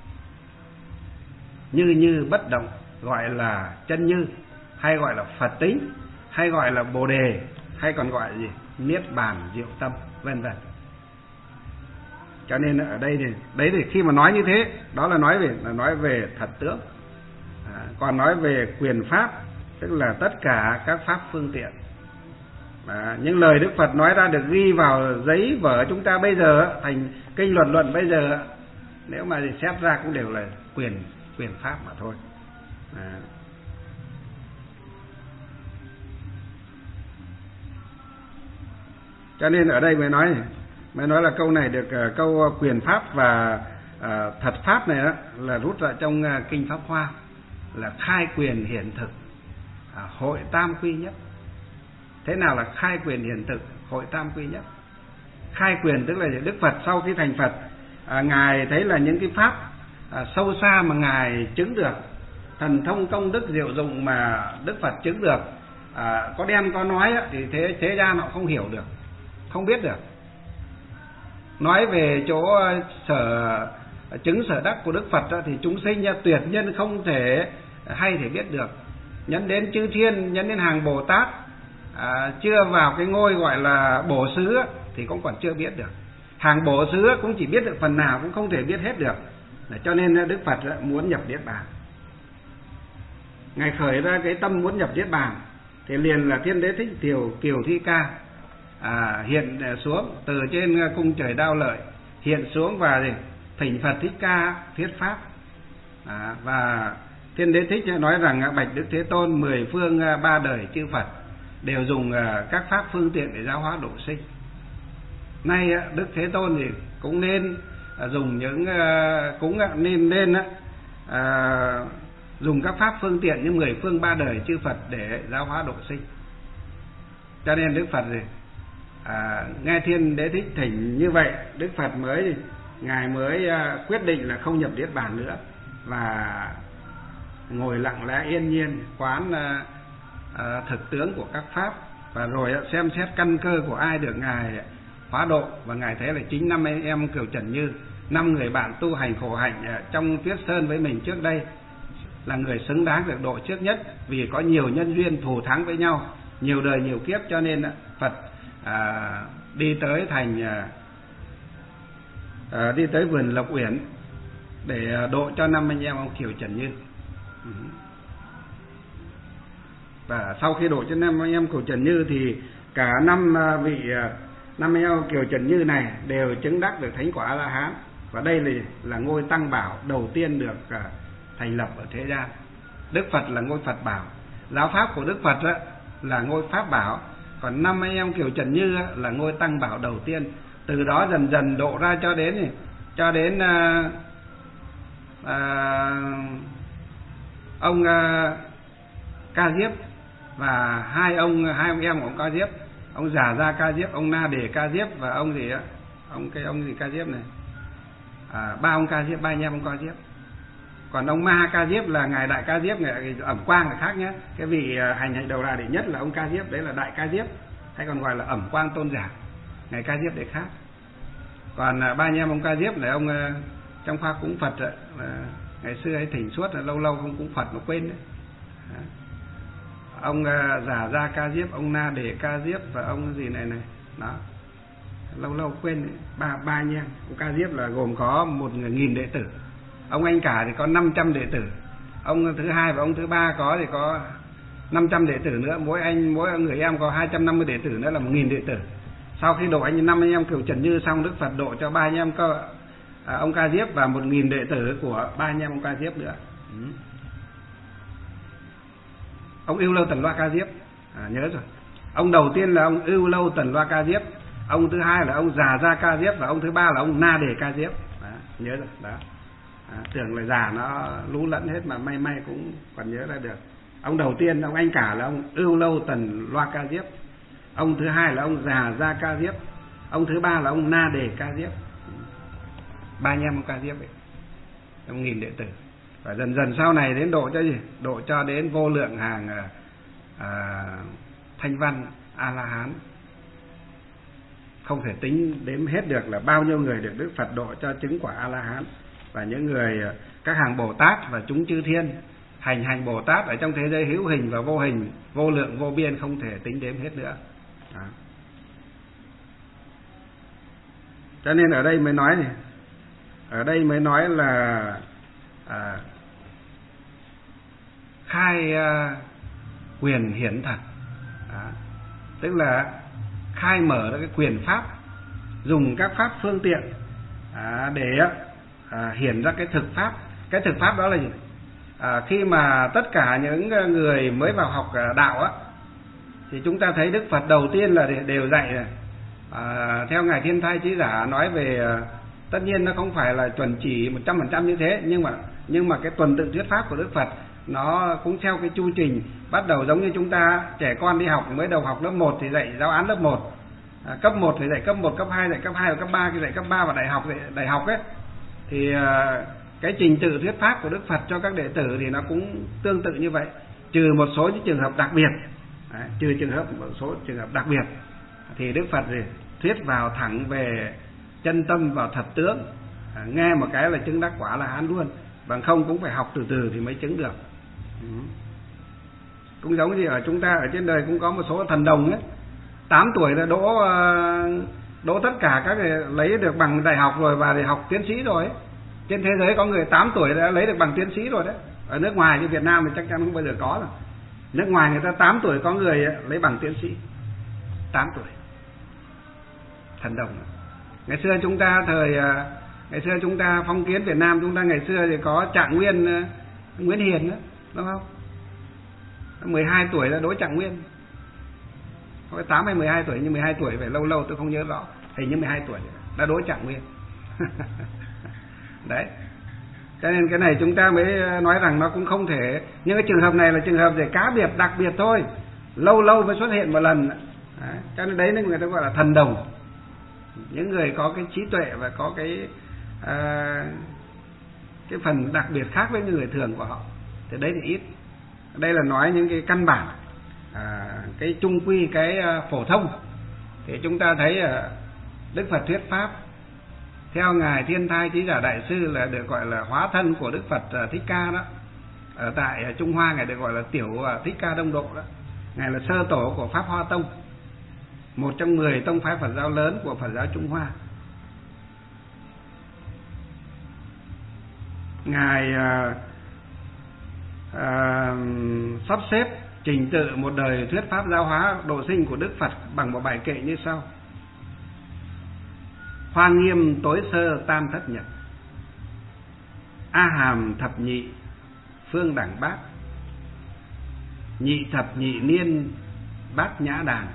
như bất động, gọi là chân như, hay gọi là Phật tính, hay gọi là Bồ đề, hay còn gọi là gì, Niết Bàn diệu tâm vân vân. Cho nên ở đây thì đấy, thì khi mà nói như thế, đó là nói về thật tướng. Còn nói về quyền pháp, tức là tất cả các pháp phương tiện. Những lời Đức Phật nói ra được ghi vào giấy vở chúng ta bây giờ, thành kinh luận bây giờ, nếu mà xét ra cũng đều là quyền pháp mà thôi. Cho nên ở đây mới nói là câu này được, câu quyền pháp và thật pháp này đó, là rút ra trong kinh Pháp Hoa, là khai quyền hiển thực, hội tam quy nhất. Thế nào là khai quyền hiển thực, hội tam quy nhất? Khai quyền tức là Đức Phật sau khi thành Phật, Ngài thấy là những cái pháp sâu xa mà Ngài chứng được, thần thông công đức diệu dụng mà Đức Phật chứng được, có đem có nói thì thế gian họ không hiểu được, không biết được. Nói về chỗ sở chứng sở đắc của Đức Phật thì chúng sinh tuyệt nhiên không thể hay thể biết được. Nhấn đến chư thiên, nhấn đến hàng Bồ Tát, chưa vào cái ngôi gọi là bổ xứ thì cũng còn chưa biết được. Hàng bổ xứ cũng chỉ biết được phần nào, cũng không thể biết hết được. Cho nên Đức Phật muốn nhập Niết Bàn. Ngài khởi ra cái tâm muốn nhập Niết Bàn thì liền là Thiên Đế Thích Kiều Thi Ca hiện xuống từ trên cung trời Đao Lợi, hiện xuống và thỉnh Phật Thích Ca thuyết pháp. Và Thiên Đế Thích nói rằng bạch Đức Thế Tôn, 10 phương 3 đời chư Phật đều dùng các pháp phương tiện để giáo hóa độ sinh. Nay Đức Thế Tôn thì cũng nên dùng những dùng các pháp phương tiện như 10 phương 3 đời chư Phật để giáo hóa độ sinh. Cho nên Đức Phật nghe Thiên Đế Thích thỉnh như vậy, Đức Phật Ngài mới quyết định là không nhập Niết Bàn nữa, và ngồi lặng lẽ yên nhiên quán thực tướng của các pháp, và rồi xem xét căn cơ của ai được Ngài hóa độ. Và Ngài thấy là chính 5 anh em Kiều Trần Như, 5 người bạn tu hành khổ hạnh trong Tuyết Sơn với mình trước đây, là người xứng đáng được độ trước nhất, vì có nhiều nhân duyên thù thắng với nhau, nhiều đời nhiều kiếp. Cho nên Phật đi tới vườn Lộc Uyển để độ cho 5 anh em ông Kiều Trần Như. Và sau khi độ cho 5 anh em Kiều Trần Như thì cả 5 anh em Kiều Trần Như này đều chứng đắc được thánh quả A-la-hán. Và đây là ngôi Tăng Bảo đầu tiên được thành lập ở thế gian. Đức Phật là ngôi Phật Bảo, giáo pháp của Đức Phật là ngôi Pháp Bảo, còn 5 anh em Kiều Trần Như là ngôi Tăng Bảo đầu tiên. Từ đó dần dần độ ra cho đến ông Ca Diếp, và hai ông em của ông Ca Diếp, ông Già Gia Ca Diếp, ông Na Đề Ca Diếp, và ông gì Ca Diếp này, 3 ông Ca Diếp, 3 anh em ông Ca Diếp. Còn ông Ma Ca Diếp là ngài Đại Ca Diếp, ngài Ẩm Quang là khác nhé. Cái vị hành đầu đà đệ nhất là ông Ca Diếp, đấy là Đại Ca Diếp, hay còn gọi là Ẩm Quang Tôn Giả. Ngài Ca Diếp đấy khác. Còn 3 anh em ông Ca Diếp là ông trong khoa cúng Phật ngày xưa ấy thỉnh suốt, lâu lâu không cúng Phật mà quên đấy. Ông Già Gia Ca Diếp, ông Na Đề Ca Diếp, và ông gì này đó, lâu lâu quên đấy. Ba anh em ông Ca Diếp là gồm có 1.000 đệ tử. Ông Anh Cả thì có 500 đệ tử. Ông thứ hai và ông thứ ba có 500 đệ tử nữa. Mỗi người em có 250 đệ tử nữa, là 1.000 đệ tử. Sau khi độ 5 anh em Kiều Trần Như xong, Đức Phật độ cho 3 anh em ông Ca Diếp và 1.000 đệ tử của 3 anh em ông Ca Diếp nữa. Ông Ưu Lâu Tần Loa Ca Diếp, nhớ rồi. Ông đầu tiên là ông Ưu Lâu Tần Loa Ca Diếp, ông thứ hai là ông Già Gia Ca Diếp, và ông thứ ba là ông Na Đề Ca Diếp. Nhớ rồi đó. Tưởng là già nó lú lẫn hết mà may cũng còn nhớ ra được. Ông đầu tiên ông Anh Cả là ông Ưu Lâu Tần Loa Ca Diếp, ông thứ hai là ông Già Gia Ca Diếp, ông thứ ba là ông Na Đề Ca Diếp. 3 anh em ông Ca Diếp ấy, ông 1.000 đệ tử. Và dần dần sau này đến độ cho gì? Độ cho đến vô lượng hàng thanh văn A-la-hán, không thể tính đếm hết được là bao nhiêu người được Đức Phật độ cho chứng quả A-la-hán. Và những người, các hàng Bồ Tát và chúng chư thiên hành Bồ Tát ở trong thế giới hữu hình và vô hình, vô lượng vô biên, không thể tính đếm hết nữa. Đó. Cho nên ở đây mới nói là khai quyền hiển thật. Đó. Tức là khai mở ra cái quyền pháp, dùng các pháp phương tiện để hiển ra cái thực pháp. Cái thực pháp đó là gì? Khi mà tất cả những người mới vào học đạo thì chúng ta thấy Đức Phật đầu tiên là đều dạy theo ngài Thiên Thai Chí Giả nói về, tất nhiên nó không phải là chuẩn chỉ 100% như thế, nhưng mà cái tuần tự thuyết pháp của Đức Phật nó cũng theo cái chu trình. Bắt đầu giống như chúng ta trẻ con đi học, mới đầu học lớp 1 thì dạy giáo án lớp 1, cấp 1 thì dạy cấp 1, cấp 2 dạy cấp 2, và cấp 3 thì dạy cấp 3, và đại học ấy thì cái trình tự thuyết pháp của Đức Phật cho các đệ tử thì nó cũng tương tự như vậy, trừ một số những trường hợp đặc biệt. Một số trường hợp đặc biệt thì Đức Phật thì thuyết vào thẳng về chân tâm, vào thật tướng, nghe một cái là chứng đắc quả là hán luôn, bằng không cũng phải học từ từ thì mới chứng được. Cũng giống như ở chúng ta ở trên đời cũng có một số thần đồng ấy, 8 tuổi là đỗ tất cả các người lấy được bằng đại học rồi và để học tiến sĩ rồi ấy. Trên thế giới có người 8 tuổi đã lấy được bằng tiến sĩ rồi đấy. Ở nước ngoài như Việt Nam thì chắc chắn không bao giờ có rồi. Nước ngoài người ta 8 tuổi có người lấy bằng tiến sĩ. 8 tuổi. Thần đồng. Ngày xưa chúng ta phong kiến Việt Nam, chúng ta ngày xưa thì có Trạng Nguyên Hiền đó, đúng không? 12 tuổi là đỗ Trạng Nguyên. Có 8 hay 12 tuổi, nhưng 12 tuổi phải lâu tôi không nhớ rõ. Hình như 12 tuổi đã đỗ Trạng Nguyên. Đấy. Cho nên cái này chúng ta mới nói rằng nó cũng không thể, nhưng cái trường hợp này là trường hợp về cá biệt, đặc biệt thôi, lâu mới xuất hiện một lần. Đấy. Cho nên đấy nên người ta gọi là thần đồng, những người có cái trí tuệ và có cái phần đặc biệt khác với người thường của họ, thì đấy thì ít. Đây là nói những cái căn bản, cái chung quy, cái phổ thông. Thì chúng ta thấy Đức Phật thuyết pháp theo ngài Thiên Thai Trí Giả Đại Sư là được gọi là hóa thân của Đức Phật Thích Ca đó. Ở tại Trung Hoa ngài được gọi là Tiểu Thích Ca Đông Độ đó. Ngài là sơ tổ của Pháp Hoa Tông, một trong 10 tông phái Phật giáo lớn của Phật giáo Trung Hoa. Ngài sắp xếp trình tự một đời thuyết pháp giáo hóa độ sinh của Đức Phật bằng một bài kệ như sau: Hoa nghiêm tối sơ tam thất nhật, A hàm thập nhị phương đẳng bát, nhị thập nhị niên bát nhã đàn,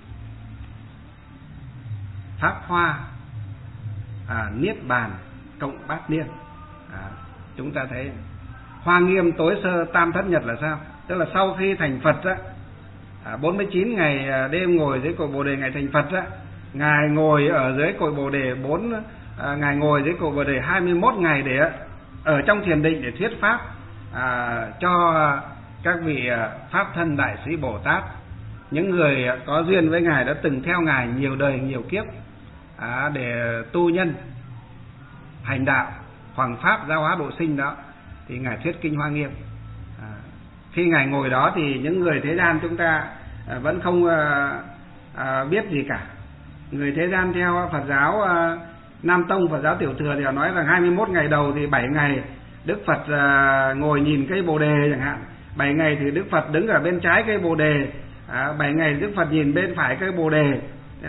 pháp hoa niết bàn cộng bát niên. Chúng ta thấy Hoa nghiêm tối sơ tam thất nhật là sao? Tức là sau khi thành Phật á, 49 ngày đêm ngồi dưới cội Bồ đề ngày thành Phật á, ngài ngồi ở dưới cội Bồ đề ngài ngồi dưới cội Bồ đề 21 ngày để ở trong thiền định để thuyết pháp cho các vị pháp thân đại sĩ Bồ Tát, những người có duyên với ngài, đã từng theo ngài nhiều đời nhiều kiếp để tu nhân hành đạo hoằng pháp giáo hóa độ sinh đó, thì ngài thuyết kinh Hoa Nghiêm. Khi ngài ngồi đó thì những người thế gian chúng ta vẫn không biết gì cả. Người thế gian theo Phật giáo Nam Tông, Phật giáo Tiểu Thừa thì họ nói rằng 21 ngày đầu thì 7 ngày Đức Phật ngồi nhìn cây Bồ đề chẳng hạn, 7 ngày thì Đức Phật đứng ở bên trái cây Bồ đề, 7 ngày Đức Phật nhìn bên phải cây Bồ đề.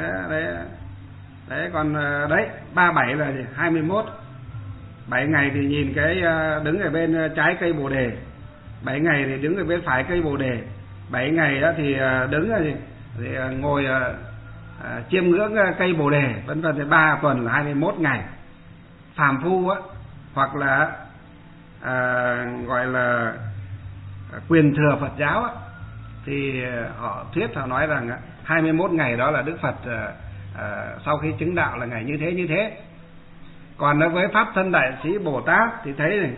Đấy, còn đấy 37 là 21. 7 ngày thì nhìn cái đứng ở bên trái cây Bồ đề, 7 ngày thì đứng ở bên phải cây Bồ đề, 7 ngày đó thì đứng thì ngồi chiêm ngưỡng cây Bồ đề, vân vân. Thì 3 tuần là 21 ngày. Phàm phu á, hoặc là gọi là quyền thừa Phật giáo á, thì họ nói rằng 21 ngày đó là Đức Phật sau khi chứng đạo là ngày như thế. Còn đối với pháp thân đại sĩ Bồ Tát thì thấy này,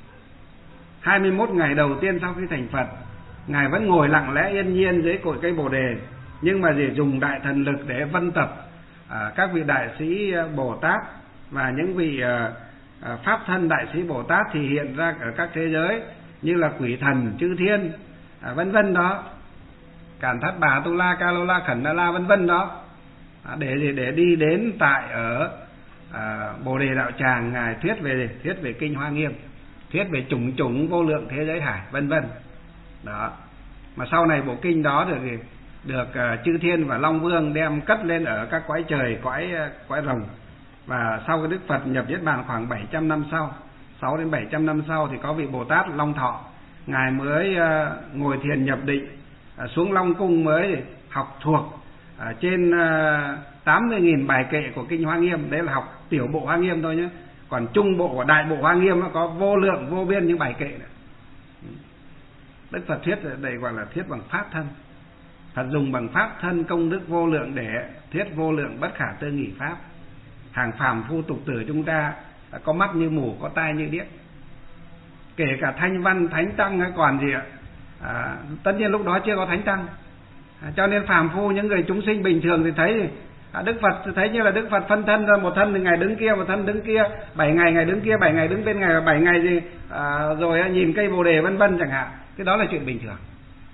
21 ngày đầu tiên sau khi thành Phật, ngài vẫn ngồi lặng lẽ yên nhiên dưới cội cây Bồ đề, nhưng mà dùng đại thần lực để vân tập các vị đại sĩ Bồ Tát và những vị pháp thân đại sĩ Bồ Tát thì hiện ra ở các thế giới như là quỷ thần, chư thiên, vân vân đó, Cản Thắt Bà, Tu La, Ca Lô La, Khẩn Na La, vân vân đó, để đi đến tại ở Bồ đề đạo tràng, ngài thuyết về kinh Hoa Nghiêm, thuyết về chủng chủng vô lượng thế giới hải, vân vân đó. Mà sau này bộ kinh đó được chư thiên và Long Vương đem cất lên ở các cõi trời, cõi rồng. Và sau cái Đức Phật nhập niết bàn khoảng 700 năm sau, 6 đến 700 năm sau, thì có vị Bồ Tát Long Thọ, ngài mới ngồi thiền nhập định, xuống Long Cung mới học thuộc trên 80.000 bài kệ của kinh Hoa Nghiêm. Đấy là học tiểu bộ Hoa Nghiêm thôi nhé. Còn trung bộ và đại bộ Hoa Nghiêm nó có vô lượng vô biên những bài kệ nữa. Đức Phật thuyết đây gọi là thuyết bằng pháp thân. Phật dùng bằng pháp thân công đức vô lượng để thuyết vô lượng bất khả tư nghị pháp. Hàng phàm phu tục tử chúng ta có mắt như mù, có tai như điếc. Kể cả thanh văn thánh tăng hay còn gì ạ, tất nhiên lúc đó chưa có thánh tăng. Cho nên phàm phu, những người chúng sinh bình thường thì thấy Đức Phật thấy như là Đức Phật phân thân ra, một thân thì Ngài đứng kia, một thân đứng kia, 7 ngày Ngài đứng kia, 7 ngày đứng bên Ngài, 7 ngày gì rồi nhìn cây Bồ đề vân vân chẳng hạn. Cái đó là chuyện bình thường.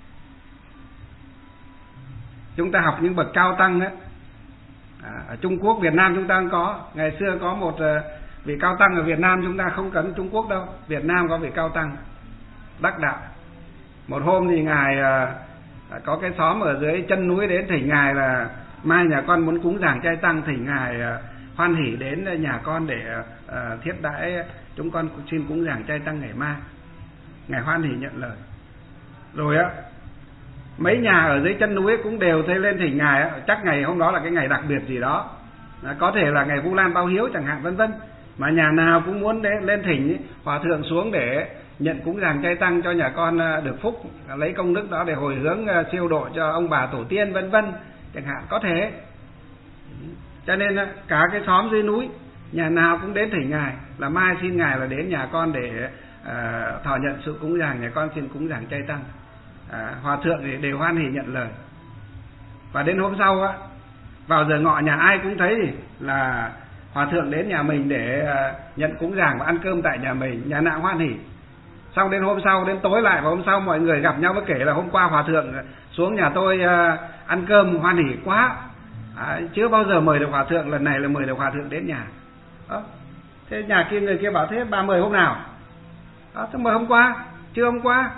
Chúng ta học những bậc cao tăng á, ở Trung Quốc, Việt Nam chúng ta cũng có. Ngày xưa có một vị cao tăng ở Việt Nam, chúng ta không cần Trung Quốc đâu. Việt Nam có vị cao tăng đắc đạo. Một hôm thì Ngài có cái xóm ở dưới chân núi đến thỉnh Ngài là mai nhà con muốn cúng giảng trai tăng, thỉnh Ngài hoan hỉ đến nhà con để thiết đãi chúng con xin cúng giảng trai tăng ngày mai. Ngài hoan hỉ nhận lời. Rồi á, mấy nhà ở dưới chân núi cũng đều thấy lên thỉnh Ngài, chắc ngày hôm đó là cái ngày đặc biệt gì đó, có thể là ngày Vu Lan báo hiếu chẳng hạn vân vân, mà nhà nào cũng muốn lên thỉnh hòa thượng xuống để nhận cúng giảng trai tăng cho nhà con được phúc, lấy công đức đó để hồi hướng siêu độ cho ông bà tổ tiên vân vân chẳng hạn, có thể. Cho nên cả cái xóm dưới núi nhà nào cũng đến thỉnh Ngài là mai xin Ngài là đến nhà con để thọ nhận sự cúng giảng, nhà con xin cúng giảng trai tăng. Hòa thượng thì đều hoan hỉ nhận lời. Và đến hôm sau á, vào giờ ngọ nhà ai cũng thấy là hòa thượng đến nhà mình để nhận cúng giảng và ăn cơm tại nhà mình, nhà nào hoan hỉ. Xong đến hôm sau, đến tối lại, và hôm sau mọi người gặp nhau mới kể là hôm qua hòa thượng xuống nhà tôi ăn cơm hoan hỉ quá, chưa bao giờ mời được hòa thượng, lần này là mời được hòa thượng đến nhà. Thế nhà kia, người kia bảo thế bà mời hôm nào? Thế mời hôm qua, chưa hôm qua.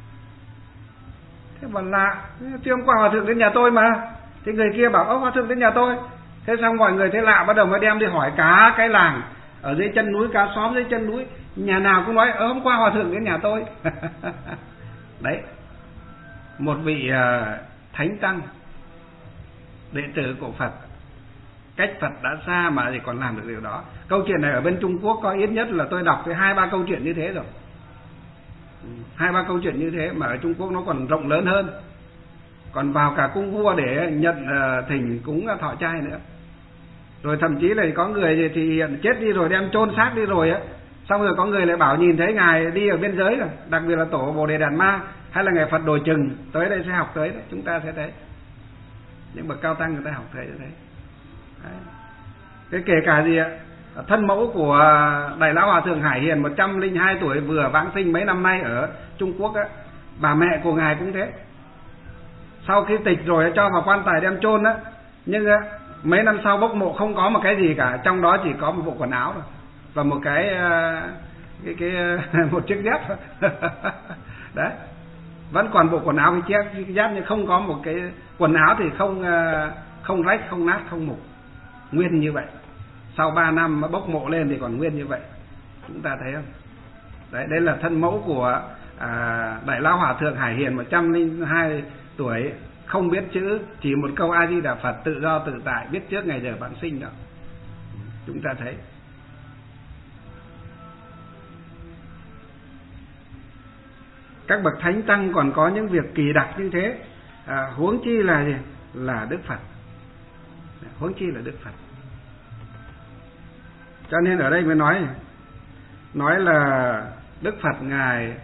Thế bảo lạ, chưa hôm qua hòa thượng đến nhà tôi mà. Thế người kia bảo hòa thượng đến nhà tôi. Thế xong mọi người thấy lạ, bắt đầu mới đem đi hỏi cả cái làng ở dưới chân núi, cả xóm dưới chân núi, nhà nào cũng nói hôm qua hòa thượng đến nhà tôi. Đấy, một vị thánh tăng, đệ tử của Phật, cách Phật đã xa mà thì còn làm được điều đó. Câu chuyện này ở bên Trung Quốc có ít nhất là tôi đọc tới 2-3 câu chuyện như thế rồi. 2-3 câu chuyện như thế, mà ở Trung Quốc nó còn rộng lớn hơn, còn vào cả cung vua để nhận thỉnh cúng thọ trai nữa. Rồi thậm chí là có người thì chết đi rồi đem chôn xác đi rồi á, xong rồi có người lại bảo nhìn thấy Ngài đi ở biên giới rồi, đặc biệt là tổ Bồ Đề Đạt Ma hay là Ngài Phật Đồi Chừng tới đây sẽ học tới đấy, chúng ta sẽ thấy những bậc cao tăng người ta học thấy như thế. Cái kể cả gì ạ, thân mẫu của Đại Lão Hòa Thượng Hải Hiền 102 tuổi vừa vãng sinh mấy năm nay ở Trung Quốc á, bà mẹ của Ngài cũng thế. Sau khi tịch rồi cho vào quan tài đem chôn á, nhưng mấy năm sau bốc mộ không có một cái gì cả, trong đó chỉ có một bộ quần áo thôi và một cái một chiếc dép thôi. Đấy, vẫn còn bộ quần áo với chiếc dép nhưng không có một cái quần áo, thì không rách, không nát, không mục, nguyên như vậy. Sau 3 năm mà bốc mộ lên thì còn nguyên như vậy, chúng ta thấy không? Đấy, đây là thân mẫu của Đại Lão Hòa Thượng Hải Hiền 102 tuổi, không biết chữ, chỉ một câu A Di Đà Phật tự do tự tại, biết trước ngày giờ vãng sinh đó. Chúng ta thấy các bậc thánh tăng còn có những việc kỳ đặc như thế, huống chi là gì? Là Đức Phật, huống chi là Đức Phật. Cho nên ở đây mới nói là Đức Phật Ngài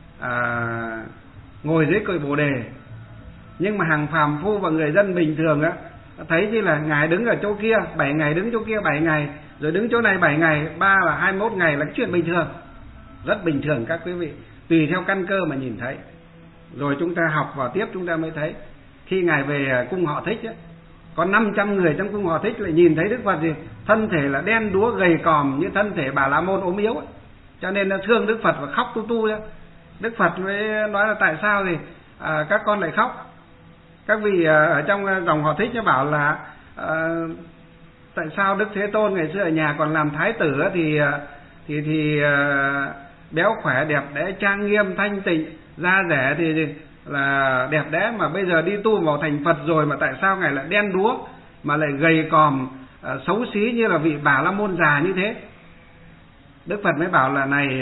ngồi dưới cây Bồ Đề, nhưng mà hàng phàm phu và người dân bình thường á thấy như là Ngài đứng ở chỗ kia 7 ngày, đứng chỗ kia 7 ngày, rồi đứng chỗ này 7 ngày, 3 là 21 ngày là chuyện bình thường, rất bình thường các quý vị, tùy theo căn cơ mà nhìn thấy. Rồi chúng ta học vào tiếp chúng ta mới thấy, khi Ngài về cung Họ Thích á, có 500 người trong cung Họ Thích lại nhìn thấy Đức Phật gì thân thể là đen đúa gầy còm như thân thể Bà La Môn ốm yếu ấy. Cho nên nó thương Đức Phật và khóc tu tu ra. Đức Phật mới nói là tại sao thì các con lại khóc. Các vị ở trong dòng Họ Thích nó bảo là tại sao Đức Thế Tôn ngày xưa ở nhà còn làm thái tử thì béo khỏe đẹp đẽ trang nghiêm thanh tịnh, da rẻ thì là đẹp đẽ, mà bây giờ đi tu vào thành Phật rồi mà tại sao Ngài lại đen đúa mà lại gầy còm xấu xí như là vị Bà La Môn già như thế. Đức Phật mới bảo là này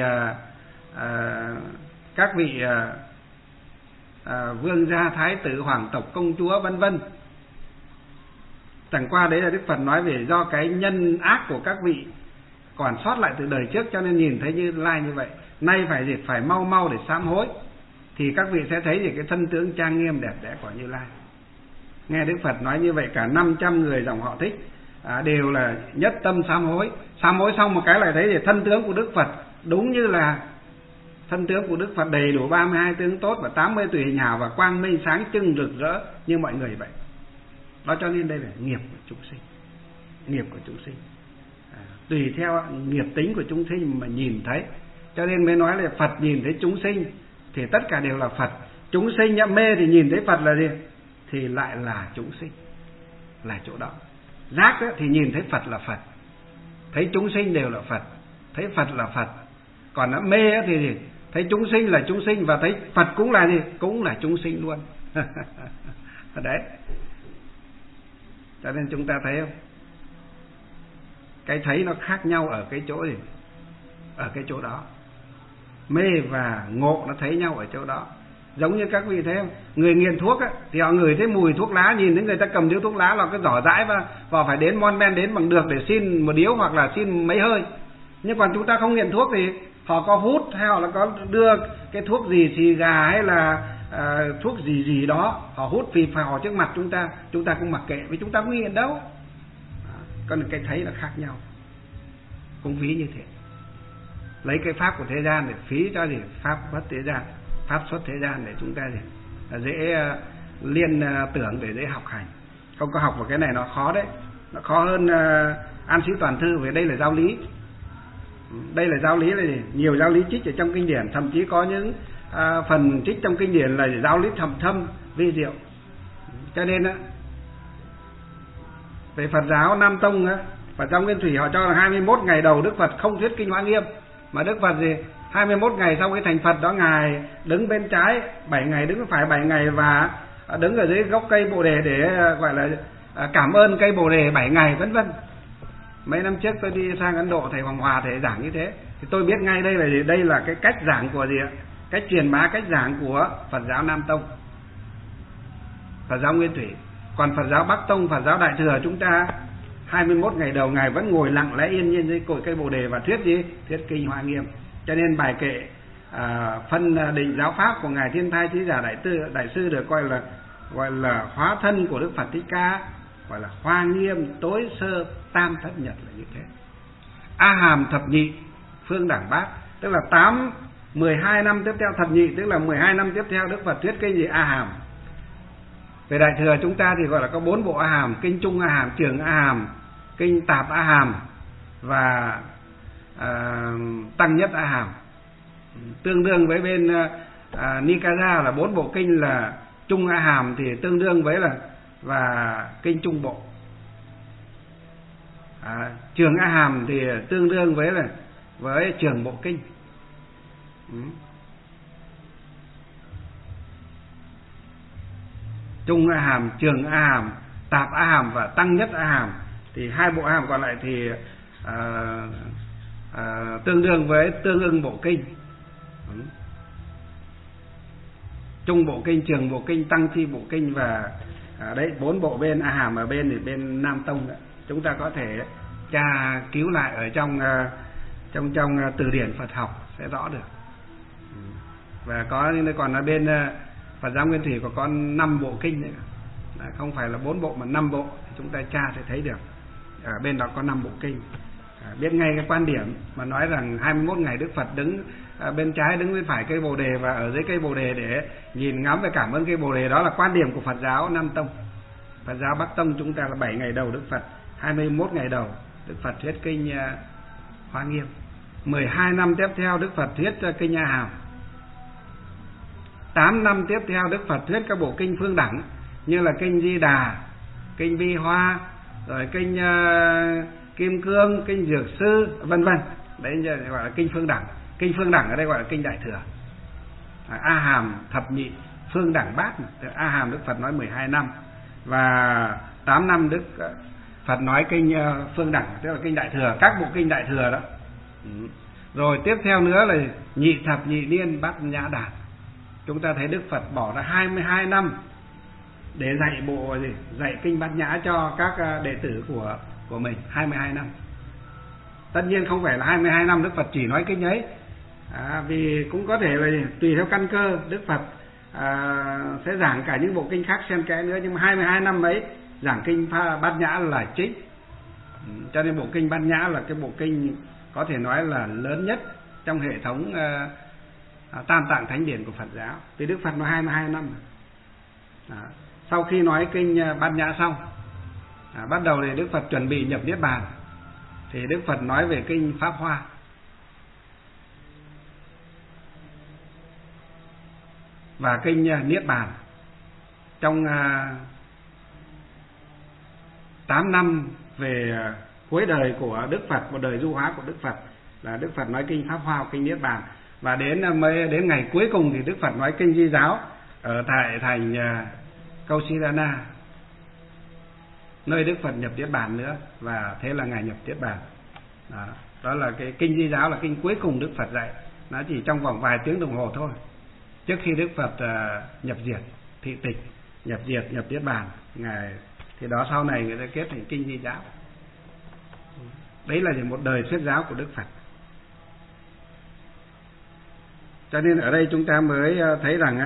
các vị vương gia, thái tử, hoàng tộc, công chúa vân vân, chẳng qua đấy là Đức Phật nói về do cái nhân ác của các vị còn sót lại từ đời trước cho nên nhìn thấy Như Lai như vậy. Nay phải mau mau để sám hối thì các vị sẽ thấy về cái thân tướng trang nghiêm đẹp đẽ của Như Lai. Nghe Đức Phật nói như vậy, cả 500 người dòng họ Thích đều là nhất tâm sám hối. Sám hối xong một cái lại thấy thì thân tướng của Đức Phật đúng như là thân tướng của Đức Phật, đầy đủ 32 tướng tốt và 80 tùy hình hảo và quang minh sáng trưng rực rỡ như mọi người vậy. Đó, cho nên đây là nghiệp của chúng sinh. Nghiệp của chúng sinh tùy theo nghiệp tính của chúng sinh mà nhìn thấy. Cho nên mới nói là Phật nhìn thấy chúng sinh thì tất cả đều là Phật. Chúng sinh nhậm mê thì nhìn thấy Phật là gì? Thì lại là chúng sinh, là chỗ đó. Giác thì nhìn thấy Phật là Phật, thấy chúng sinh đều là Phật, thấy Phật là Phật. Còn nó mê thì thấy chúng sinh là chúng sinh và thấy Phật cũng là gì? Cũng là chúng sinh luôn. Đấy. Cho nên chúng ta thấy không? Cái thấy nó khác nhau ở cái chỗ gì? Ở cái chỗ đó. Mê và ngộ nó thấy nhau ở chỗ đó. Giống như các vị thấy không? Người nghiện thuốc thì họ ngửi thấy mùi thuốc lá, nhìn thấy người ta cầm điếu thuốc lá là cái giỏ dãi và phải đến mon men đến bằng được để xin một điếu hoặc là xin mấy hơi. Nhưng còn chúng ta không nghiện thuốc thì họ có hút hay họ là có đưa cái thuốc gì, xì gà hay là thuốc gì đó, họ hút phì phào trước mặt chúng ta cũng mặc kệ, vì chúng ta không nghiện đâu. Còn cái thấy là khác nhau. Cũng ví như thế. Lấy cái pháp của thế gian để phí cho gì? Pháp bất thế gian, pháp xuất thế gian để chúng ta dễ liên tưởng, để dễ học hành. Không có học vào cái này nó khó đấy. Nó khó hơn An Sĩ Toàn Thư, vì đây là giáo lý. Đây là giáo lý là gì? Nhiều giáo lý trích ở trong kinh điển, thậm chí có những phần trích trong kinh điển là giáo lý thâm vi diệu. Cho nên về Phật giáo Nam Tông Phật giáo Nguyên Thủy họ cho là 21 ngày đầu Đức Phật không thuyết kinh Hoa Nghiêm, mà Đức Phật gì 21 ngày sau cái thành Phật đó ngài đứng bên trái, 7 ngày đứng phải 7 ngày và đứng ở dưới gốc cây Bồ Đề để gọi là cảm ơn cây Bồ Đề 7 ngày vân vân. Mấy năm trước tôi đi sang Ấn Độ, thầy Hoàng Hòa thầy giảng như thế thì tôi biết ngay đây là gì? Đây là cái cách giảng của gì ạ? Cách truyền bá, cách giảng của Phật giáo Nam Tông, Phật giáo Nguyên Thủy. Còn Phật giáo Bắc Tông, Phật giáo Đại Thừa chúng ta 21 ngày đầu ngài vẫn ngồi lặng lẽ yên nhiên dưới cội cây Bồ Đề và thuyết gì? Thuyết kinh Hoa Nghiêm. Cho nên bài kệ phân định giáo pháp của ngài Thiên Thai Chí Giả Đại sư được gọi là hóa thân của Đức Phật Thích Ca, gọi là Hoa Nghiêm tối sơ tam thất nhật là như thế. A Hàm thập nhị phương đẳng bát, tức là 12 năm tiếp theo thập nhị, tức là 12 năm tiếp theo Đức Phật thuyết kinh gì? A Hàm. Về Đại Thừa chúng ta thì gọi là có 4 bộ A Hàm: kinh Trung A Hàm, Trường A Hàm, kinh Tạp A Hàm và Tăng Nhất A Hàm. Tương đương với bên Nikaya là 4 bộ kinh là Trung A Hàm thì tương đương với là và kinh Trung Bộ. Trường A Hàm thì tương đương với Trường Bộ Kinh. Trung A Hàm, Trường A Hàm, Tạp A Hàm và Tăng Nhất A Hàm thì 2 bộ A Hàm còn lại thì tương đương với tương ưng bộ kinh. Trung bộ kinh, Trường bộ kinh, Tăng chi bộ kinh và đấy 4 bộ bên A Hàm ở bên thì bên Nam Tông đó. Chúng ta có thể tra cứu lại ở trong từ điển Phật học sẽ rõ được. Và còn ở bên Phật giáo Nguyên Thủy có 5 bộ kinh nữa. Không phải là 4 bộ mà 5 bộ, chúng ta tra sẽ thấy được. Ở bên đó có 5 bộ kinh. Biết ngay cái quan điểm mà nói rằng 21 ngày Đức Phật đứng bên trái, đứng bên phải cây Bồ Đề và ở dưới cây Bồ Đề để nhìn ngắm và cảm ơn cây Bồ Đề, đó là quan điểm của Phật giáo Nam Tông. Phật giáo Bắc Tông chúng ta là 7 ngày đầu Đức Phật, 21 ngày đầu Đức Phật thuyết kinh Hoa Nghiêm, 12 năm tiếp theo Đức Phật thuyết kinh A Hàm, 8 năm tiếp theo Đức Phật thuyết các bộ kinh phương đẳng như là kinh Di Đà, kinh Vi Hoa, rồi kinh Kim Cương, kinh Dược Sư vân vân. Đấy gọi là kinh phương đẳng. Kinh phương đẳng ở đây gọi là kinh Đại Thừa. A Hàm thập nhị phương đẳng bát. A Hàm Đức Phật nói 12 năm và 8 năm Đức Phật nói kinh phương đẳng, tức là kinh Đại Thừa, các bộ kinh Đại Thừa đó. Rồi tiếp theo nữa là nhị thập nhị niên bát nhã đàn. Chúng ta thấy Đức Phật bỏ ra 22 năm để dạy bộ gì? Dạy kinh bát nhã cho các đệ tử của mình, 22 năm. Tất nhiên không phải là 22 năm Đức Phật chỉ nói kinh ấy, vì cũng có thể là tùy theo căn cơ Đức Phật sẽ giảng cả những bộ kinh khác xen kẽ nữa, nhưng mà 22 năm ấy giảng kinh Bát Nhã là chính. Cho nên bộ kinh Bát Nhã là cái bộ kinh có thể nói là lớn nhất trong hệ thống Tam Tạng Thánh Điển của Phật giáo. Thì Đức Phật nói 22 năm. Sau khi nói kinh Bát Nhã xong, bắt đầu thì Đức Phật chuẩn bị nhập Niết Bàn, thì Đức Phật nói về kinh Pháp Hoa. Và kinh Niết Bàn. Trong 8 năm về cuối đời của Đức Phật, một đời du hóa của Đức Phật, là Đức Phật nói kinh Pháp Hoa, kinh Niết Bàn. Và đến ngày cuối cùng thì Đức Phật nói kinh Di Giáo ở tại thành Kausilana, nơi Đức Phật nhập Niết Bàn nữa. Và thế là ngày nhập Niết Bàn. Đó là cái kinh Di Giáo, là kinh cuối cùng Đức Phật dạy. Nó chỉ trong vòng vài tiếng đồng hồ thôi, trước khi Đức Phật nhập diệt, thị tịch, nhập diệt, nhập Niết Bàn. Ngài thì đó sau này người ta kết thành kinh Di Giáo. Đấy là một đời thuyết giáo của Đức Phật. Cho nên ở đây chúng ta mới thấy rằng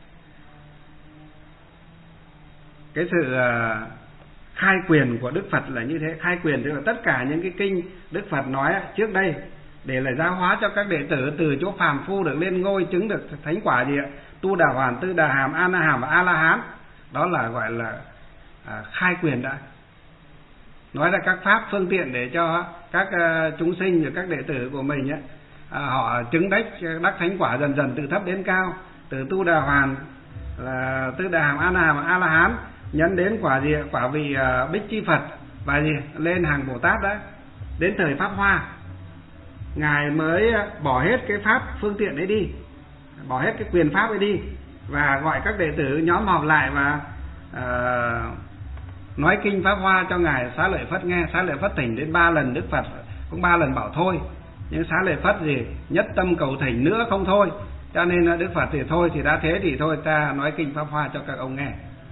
cái sự khai quyền của Đức Phật là như thế. Khai quyền tức là tất cả những cái kinh Đức Phật nói trước đây để là giáo hóa cho các đệ tử từ chỗ phàm phu được lên ngôi chứng được thánh quả gì ạ, Tu Đà Hoàn, Tư Đà Hàm, A Na Hàm và A La Hán. Đó là gọi là khai quyền đã. Nói ra các pháp phương tiện để cho các chúng sinh và các đệ tử của mình họ chứng đắc thánh quả dần dần từ thấp đến cao, từ Tu Đà Hoàn là Tư Đà Hàm, A Na Hàm, A La Hán, nhấn đến quả gì, quả vị Bích Chi Phật và gì lên hàng Bồ Tát đó. Đến thời Pháp Hoa, Ngài mới bỏ hết cái pháp phương tiện ấy đi, bỏ hết cái quyền pháp ấy đi, và gọi các đệ tử nhóm họp lại và nói kinh Pháp Hoa cho Ngài Xá Lợi Phất nghe. Xá Lợi Phất thỉnh đến 3 lần, Đức Phật cũng 3 lần bảo thôi, nhưng Xá Lợi Phất gì nhất tâm cầu thỉnh nữa không thôi. Cho nên Đức Phật thì thôi, thì đã thế thì thôi, ta nói kinh Pháp Hoa cho các ông nghe.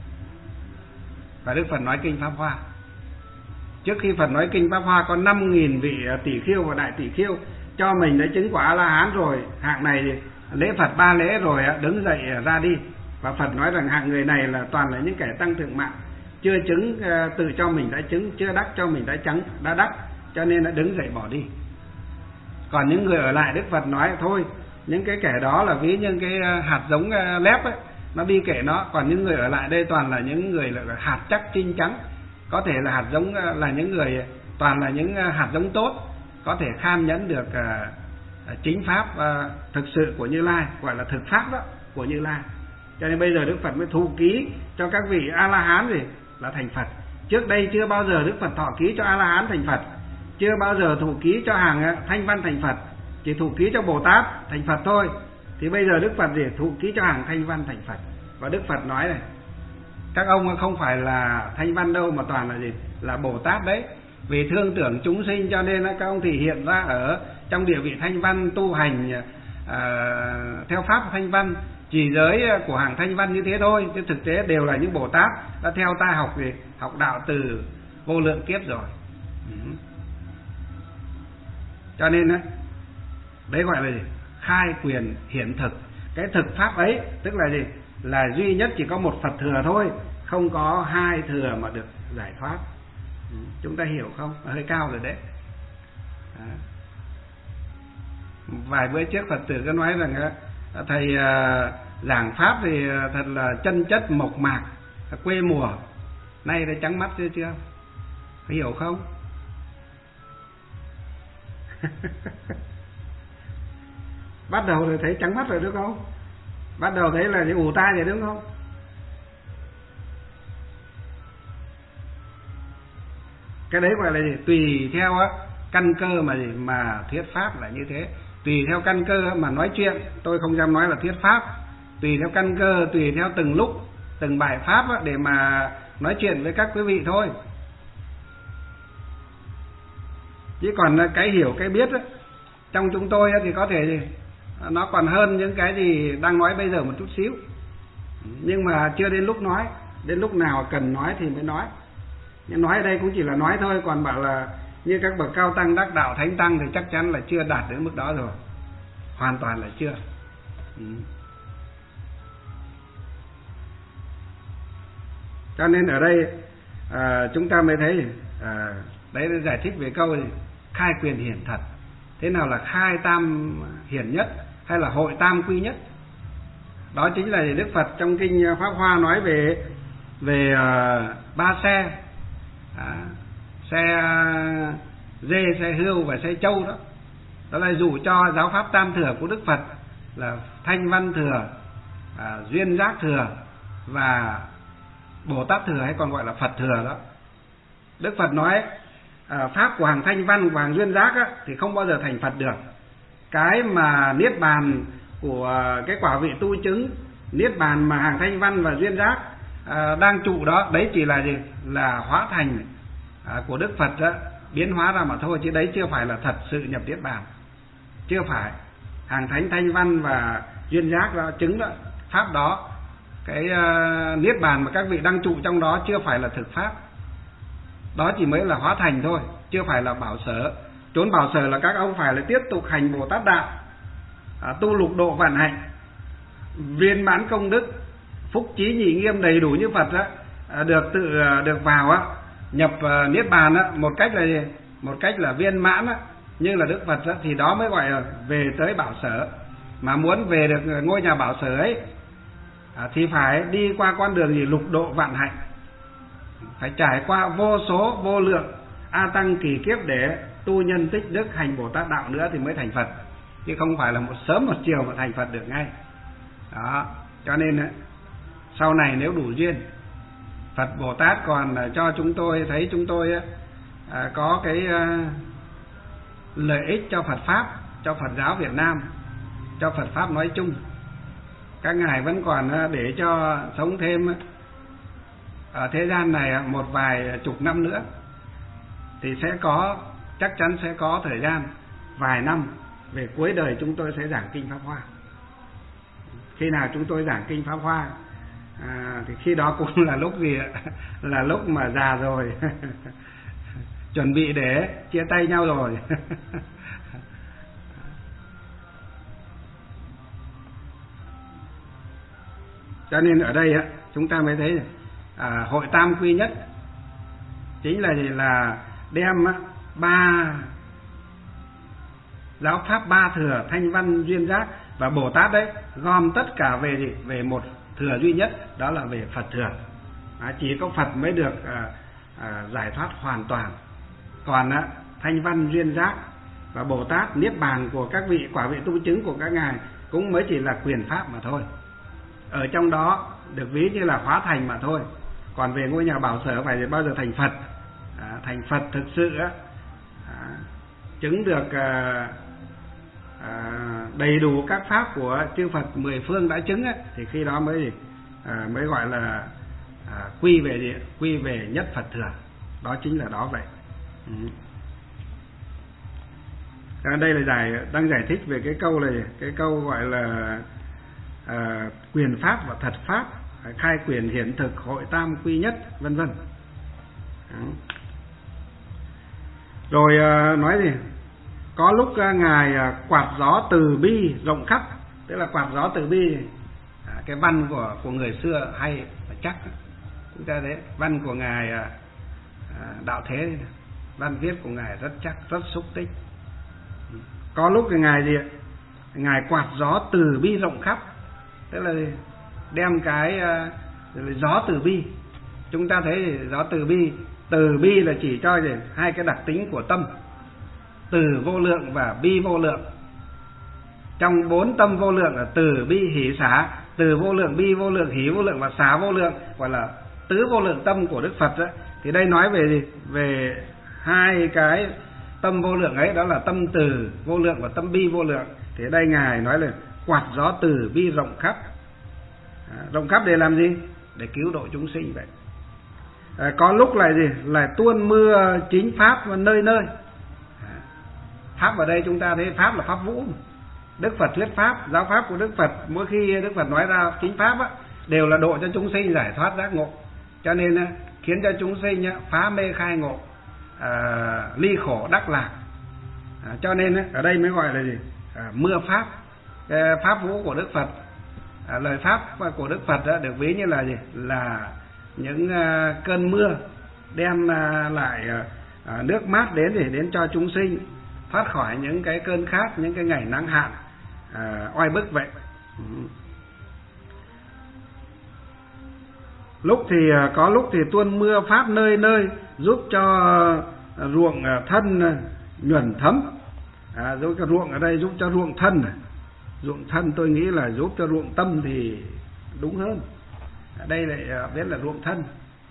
Và Đức Phật nói kinh Pháp Hoa. Trước khi Phật nói kinh Pháp Hoa có 5.000 vị tỷ khiêu và đại tỷ khiêu cho mình đã chứng quả A-la-hán rồi. Hạng này thì lễ Phật 3 lễ rồi đứng dậy ra đi. Và Phật nói rằng hạng người này là toàn là những kẻ tăng thượng mạng, chưa chứng tự cho mình đã chứng, chưa đắc cho mình đã đắc, cho nên đã đứng dậy bỏ đi. Còn những người ở lại, Đức Phật nói thôi, những cái kẻ đó là ví như cái hạt giống lép ấy, nó đi kệ nó. Còn những người ở lại đây toàn là những người là hạt chắc chinh trắng, có thể là hạt giống, là những người toàn là những hạt giống tốt, có thể kham nhẫn được chính pháp thực sự của Như Lai, gọi là thực pháp đó của Như Lai. Cho nên bây giờ Đức Phật mới thụ ký cho các vị A-la-hán gì là thành Phật. Trước đây chưa bao giờ Đức Phật thọ ký cho A-la-hán thành Phật, chưa bao giờ thụ ký cho hàng Thanh Văn thành Phật, chỉ thụ ký cho Bồ Tát thành Phật thôi. Thì bây giờ Đức Phật gì thụ ký cho hàng Thanh Văn thành Phật. Và Đức Phật nói này, các ông không phải là Thanh Văn đâu, mà toàn là gì, là Bồ Tát đấy. Vì thương tưởng chúng sinh cho nên các ông thì hiện ra ở trong địa vị Thanh Văn, tu hành theo pháp Thanh Văn, chỉ giới của hàng Thanh Văn như thế thôi, chứ thực tế đều là những Bồ Tát đã theo ta học đạo từ vô lượng kiếp rồi. Cho nên đấy gọi là gì? Khai quyền hiển thực. Cái thực pháp ấy tức là gì? Là duy nhất chỉ có một Phật thừa thôi, không có hai thừa mà được giải thoát. Chúng ta hiểu không? Hơi cao rồi đấy. Vài bữa trước Phật tử có nói rằng thầy giảng pháp thì thật là chân chất mộc mạc, quê mùa. Nay thấy trắng mắt chưa? Hiểu không? Bắt đầu rồi thấy trắng mắt rồi đúng không? Bắt đầu thấy là những ù tai rồi đúng không? Cái đấy gọi là gì? Tùy theo căn cơ mà thuyết pháp là như thế. Tùy theo căn cơ mà nói chuyện, tôi không dám nói là thuyết pháp. Tùy theo căn cơ, tùy theo từng lúc, từng bài pháp để mà nói chuyện với các quý vị thôi. Chứ còn cái hiểu, cái biết trong chúng tôi thì có thể gì nó còn hơn những cái gì đang nói bây giờ một chút xíu. Nhưng mà chưa đến lúc nói, đến lúc nào cần nói thì mới nói. Nhưng nói ở đây cũng chỉ là nói thôi, còn bảo là như các bậc cao tăng đắc đạo thánh tăng thì chắc chắn là chưa đạt đến mức đó rồi, hoàn toàn là chưa. Cho nên ở đây chúng ta mới thấy đấy là giải thích về câu khai quyền hiển thật. Thế nào là khai tam hiển nhất hay là hội tam quy nhất? Đó chính là Đức Phật trong kinh Pháp Hoa nói về 3 xe, xe dê, xe hươu và xe trâu đó. Đó là dụ cho giáo pháp tam thừa của Đức Phật là Thanh Văn thừa, Duyên Giác thừa và Bồ Tát thừa, hay còn gọi là Phật thừa đó. Đức Phật nói pháp của hàng Thanh Văn, của hàng Duyên Giác á, thì không bao giờ thành Phật được. Cái mà niết bàn của cái quả vị tu chứng, niết bàn mà hàng Thanh Văn và Duyên Giác đang trụ đó, đấy chỉ là gì? Là hóa thành của Đức Phật đó, biến hóa ra mà thôi, chứ đấy chưa phải là thật sự nhập niết bàn. Chưa phải. Hàng Thánh Thanh Văn và Duyên Giác đó chứng đó, pháp đó, cái niết bàn mà các vị đang trụ trong đó chưa phải là thực pháp. Đó chỉ mới là hóa thành thôi, chưa phải là bảo sở. Chốn bảo sở là các ông phải là tiếp tục hành Bồ Tát đạo, tu lục độ vạn hạnh, viên mãn công đức, phúc trí nhị nghiêm đầy đủ như Phật đó, được vào nhập niết bàn một cách là gì? Một cách là viên mãn nhưng là Đức Phật đó, thì đó mới gọi là về tới bảo sở. Mà muốn về được ngôi nhà bảo sở ấy thì phải đi qua con đường gì? Lục độ vạn hạnh, phải trải qua vô số vô lượng a tăng kỳ kiếp để tu nhân tích đức, hành Bồ Tát đạo nữa thì mới thành Phật, chứ không phải là một sớm một chiều mà thành Phật được ngay đó. Cho nên sau này nếu đủ duyên, Phật Bồ Tát còn cho chúng tôi thấy chúng tôi có cái lợi ích cho Phật pháp, cho Phật giáo Việt Nam, cho Phật pháp nói chung. Các ngài vẫn còn để cho sống thêm ở thế gian này một vài chục năm nữa, thì sẽ có, chắc chắn sẽ có thời gian vài năm về cuối đời chúng tôi sẽ giảng kinh Pháp Hoa. Khi nào chúng tôi giảng kinh Pháp Hoa thì khi đó cũng là lúc gì? Là lúc mà già rồi chuẩn bị để chia tay nhau rồi. Cho nên ở đây chúng ta mới thấy hội tam quy nhất chính là gì? Là đem ba giáo pháp ba thừa, Thanh Văn, Duyên Giác và Bồ Tát đấy, gom tất cả về gì? Về một thừa duy nhất, đó là về Phật thừa. Chỉ có Phật mới được giải thoát hoàn toàn. Còn Thanh Văn, Duyên Giác và Bồ Tát, niết bàn của các vị, quả vị tu chứng của các ngài cũng mới chỉ là quyền pháp mà thôi. Ở trong đó được ví như là hóa thành mà thôi. Còn về ngôi nhà bảo sở phải bao giờ thành Phật, thành Phật thực sự chứng được đầy đủ các pháp của chư Phật mười phương đã chứng thì khi đó mới gọi là quy về nhất Phật thừa. Đó chính là đó vậy. Đây là đang giải thích về cái câu này, cái câu gọi là quyền pháp và thật pháp, khai quyền hiển thực, hội tam quy nhất, vân vân. Rồi nói gì? Có lúc ngài quạt gió từ bi rộng khắp, tức là quạt gió từ bi. Cái văn của người xưa hay và chắc. Chúng ta thấy văn của ngài Đạo Thế, văn viết của ngài rất chắc, rất xúc tích. Có lúc ngài gì? Ngài quạt gió từ bi rộng khắp, tức là đem cái gió từ bi. Chúng ta thấy gió từ bi là chỉ cho gì? Hai cái đặc tính của tâm, từ vô lượng và bi vô lượng. Trong 4 tâm vô lượng là từ bi hỷ xả, từ vô lượng, bi vô lượng, hỷ vô lượng và xả vô lượng, gọi là tứ vô lượng tâm của Đức Phật đó. Thì đây nói về gì? Về hai cái tâm vô lượng ấy, đó là tâm từ vô lượng và tâm bi vô lượng. Thì đây ngài nói là quạt gió từ bi rộng khắp. Rộng khắp để làm gì? Để cứu độ chúng sinh vậy. Có lúc là gì? Là tuôn mưa chính pháp nơi nơi. Pháp ở đây chúng ta thấy pháp là pháp vũ. Đức Phật thuyết pháp, giáo pháp của Đức Phật, mỗi khi Đức Phật nói ra chính pháp đều là độ cho chúng sinh giải thoát giác ngộ. Cho nên khiến cho chúng sinh phá mê khai ngộ, ly khổ đắc lạc. Cho nên ở đây mới gọi là gì? Mưa pháp, pháp vũ của Đức Phật. Lời pháp của Đức Phật được ví như là gì? Là những cơn mưa, đem lại nước mát đến để đến cho chúng sinh, thoát khỏi những cái cơn khát, những cái ngày nắng hạn oai bức vậy. Có lúc thì tuôn mưa pháp nơi nơi, giúp cho ruộng thân nhuần thấm. Giúp cho ruộng ở đây giúp cho ruộng thân. Ruộng thân tôi nghĩ là giúp cho ruộng tâm thì đúng hơn. Ở đây lại biết là ruộng thân.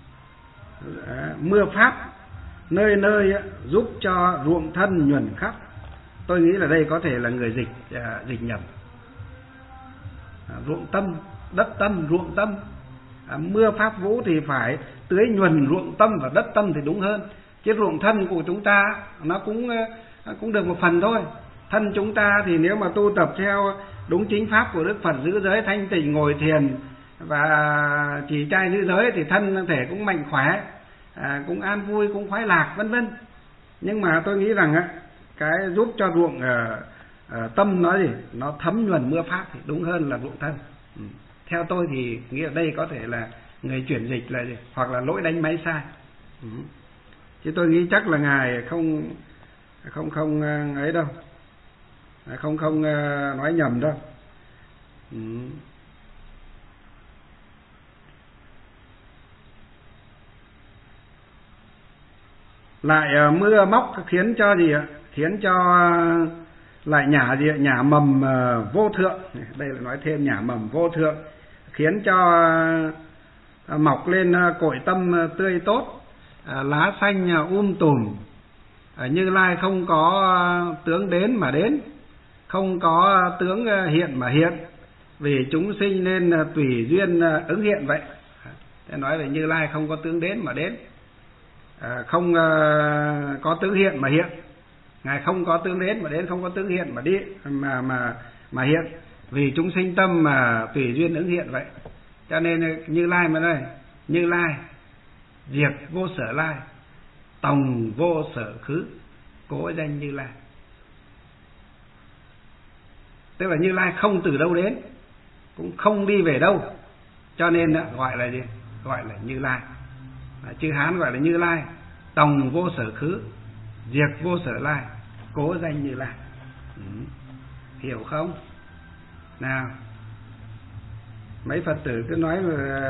Mưa pháp nơi nơi giúp cho ruộng thân nhuần khắp. Tôi nghĩ là đây có thể là người dịch nhầm. Ruộng tâm, đất tâm, ruộng tâm. Mưa pháp vũ thì phải tưới nhuần ruộng tâm và đất tâm thì đúng hơn. Chứ ruộng thân của chúng ta nó cũng được một phần thôi. Thân chúng ta thì nếu mà tu tập theo đúng chính pháp của Đức Phật, giữ giới thanh tịnh, ngồi thiền và chỉ trai giữ giới thì thân thể cũng mạnh khỏe, cũng an vui, cũng khoái lạc vân vân. Nhưng mà tôi nghĩ rằng cái giúp cho ruộng tâm nó thấm nhuần mưa pháp thì đúng hơn là ruộng thân. Theo tôi thì nghĩ ở đây có thể là người chuyển dịch là gì? Hoặc là lỗi đánh máy sai. Chứ tôi nghĩ chắc là ngài không ấy đâu, không nói nhầm đâu. Lại mưa móc khiến cho gì ạ? Khiến cho lại nhả mầm vô thượng. Đây là nói thêm nhả mầm vô thượng, khiến cho mọc lên cội tâm tươi tốt, lá xanh tùm. Như Lai không có tướng đến mà đến, không có tướng hiện mà hiện, vì chúng sinh nên tùy duyên ứng hiện vậy. Thế nói về Như Lai không có tướng đến mà đến, không có tướng hiện mà hiện. Ngài không có tướng đến mà đến, không có tướng hiện mà đi mà hiện, vì chúng sinh tâm mà tùy duyên ứng hiện vậy. Cho nên Như Lai mà đây, Như Lai diệt vô sở lai, tòng vô sở khứ, cố danh Như Lai. Tức là Như Lai không từ đâu đến, cũng không đi về đâu, cho nên gọi là gì? Gọi là Như Lai. Chữ Hán gọi là Như Lai, tòng vô sở khứ, diệt vô sở lai, cố danh Như Lai. Hiểu không? Nào, mấy Phật tử cứ nói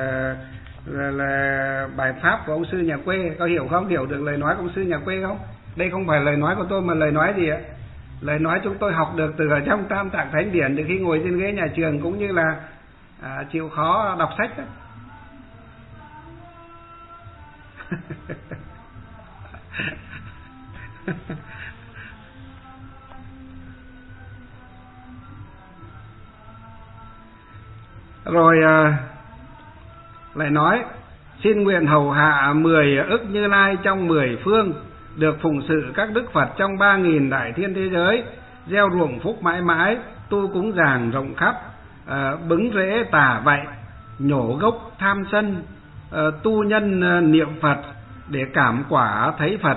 là bài pháp của ông sư nhà quê, có hiểu không? Hiểu được lời nói của ông sư nhà quê không? Đây không phải lời nói của tôi mà lời nói gì ạ? Lời nói chúng tôi học được từ ở trong Tam Tạng Thánh Điển, từ khi ngồi trên ghế nhà trường, cũng như là chịu khó đọc sách đó. Rồi lại nói xin nguyện hầu hạ 10 ức Như Lai trong 10 phương, được phụng sự các Đức Phật trong 3.000 đại thiên thế giới, gieo ruộng phúc mãi mãi, tu cúng dường rộng khắp, bứng rễ tả vậy, nhổ gốc tham sân, tu nhân niệm Phật để cảm quả thấy Phật.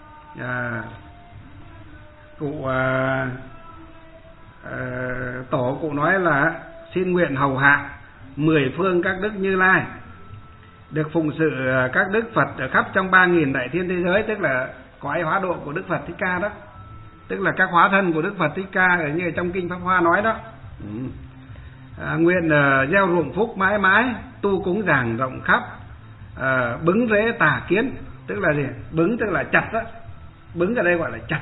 Tổ cụ nói là xin nguyện hầu hạ 10 phương các Đức Như Lai, được phụng sự các Đức Phật ở khắp trong 3.000 đại thiên thế giới, tức là cõi hóa độ của Đức Phật Thích Ca đó, tức là các hóa thân của Đức Phật Thích Ca ở như trong kinh Pháp Hoa nói đó. Nguyện gieo ruộng phúc mãi mãi, tu cúng dường rộng khắp, bứng rễ tà kiến, tức là gì? Bứng tức là chặt đó. Bứng ở đây gọi là chặt,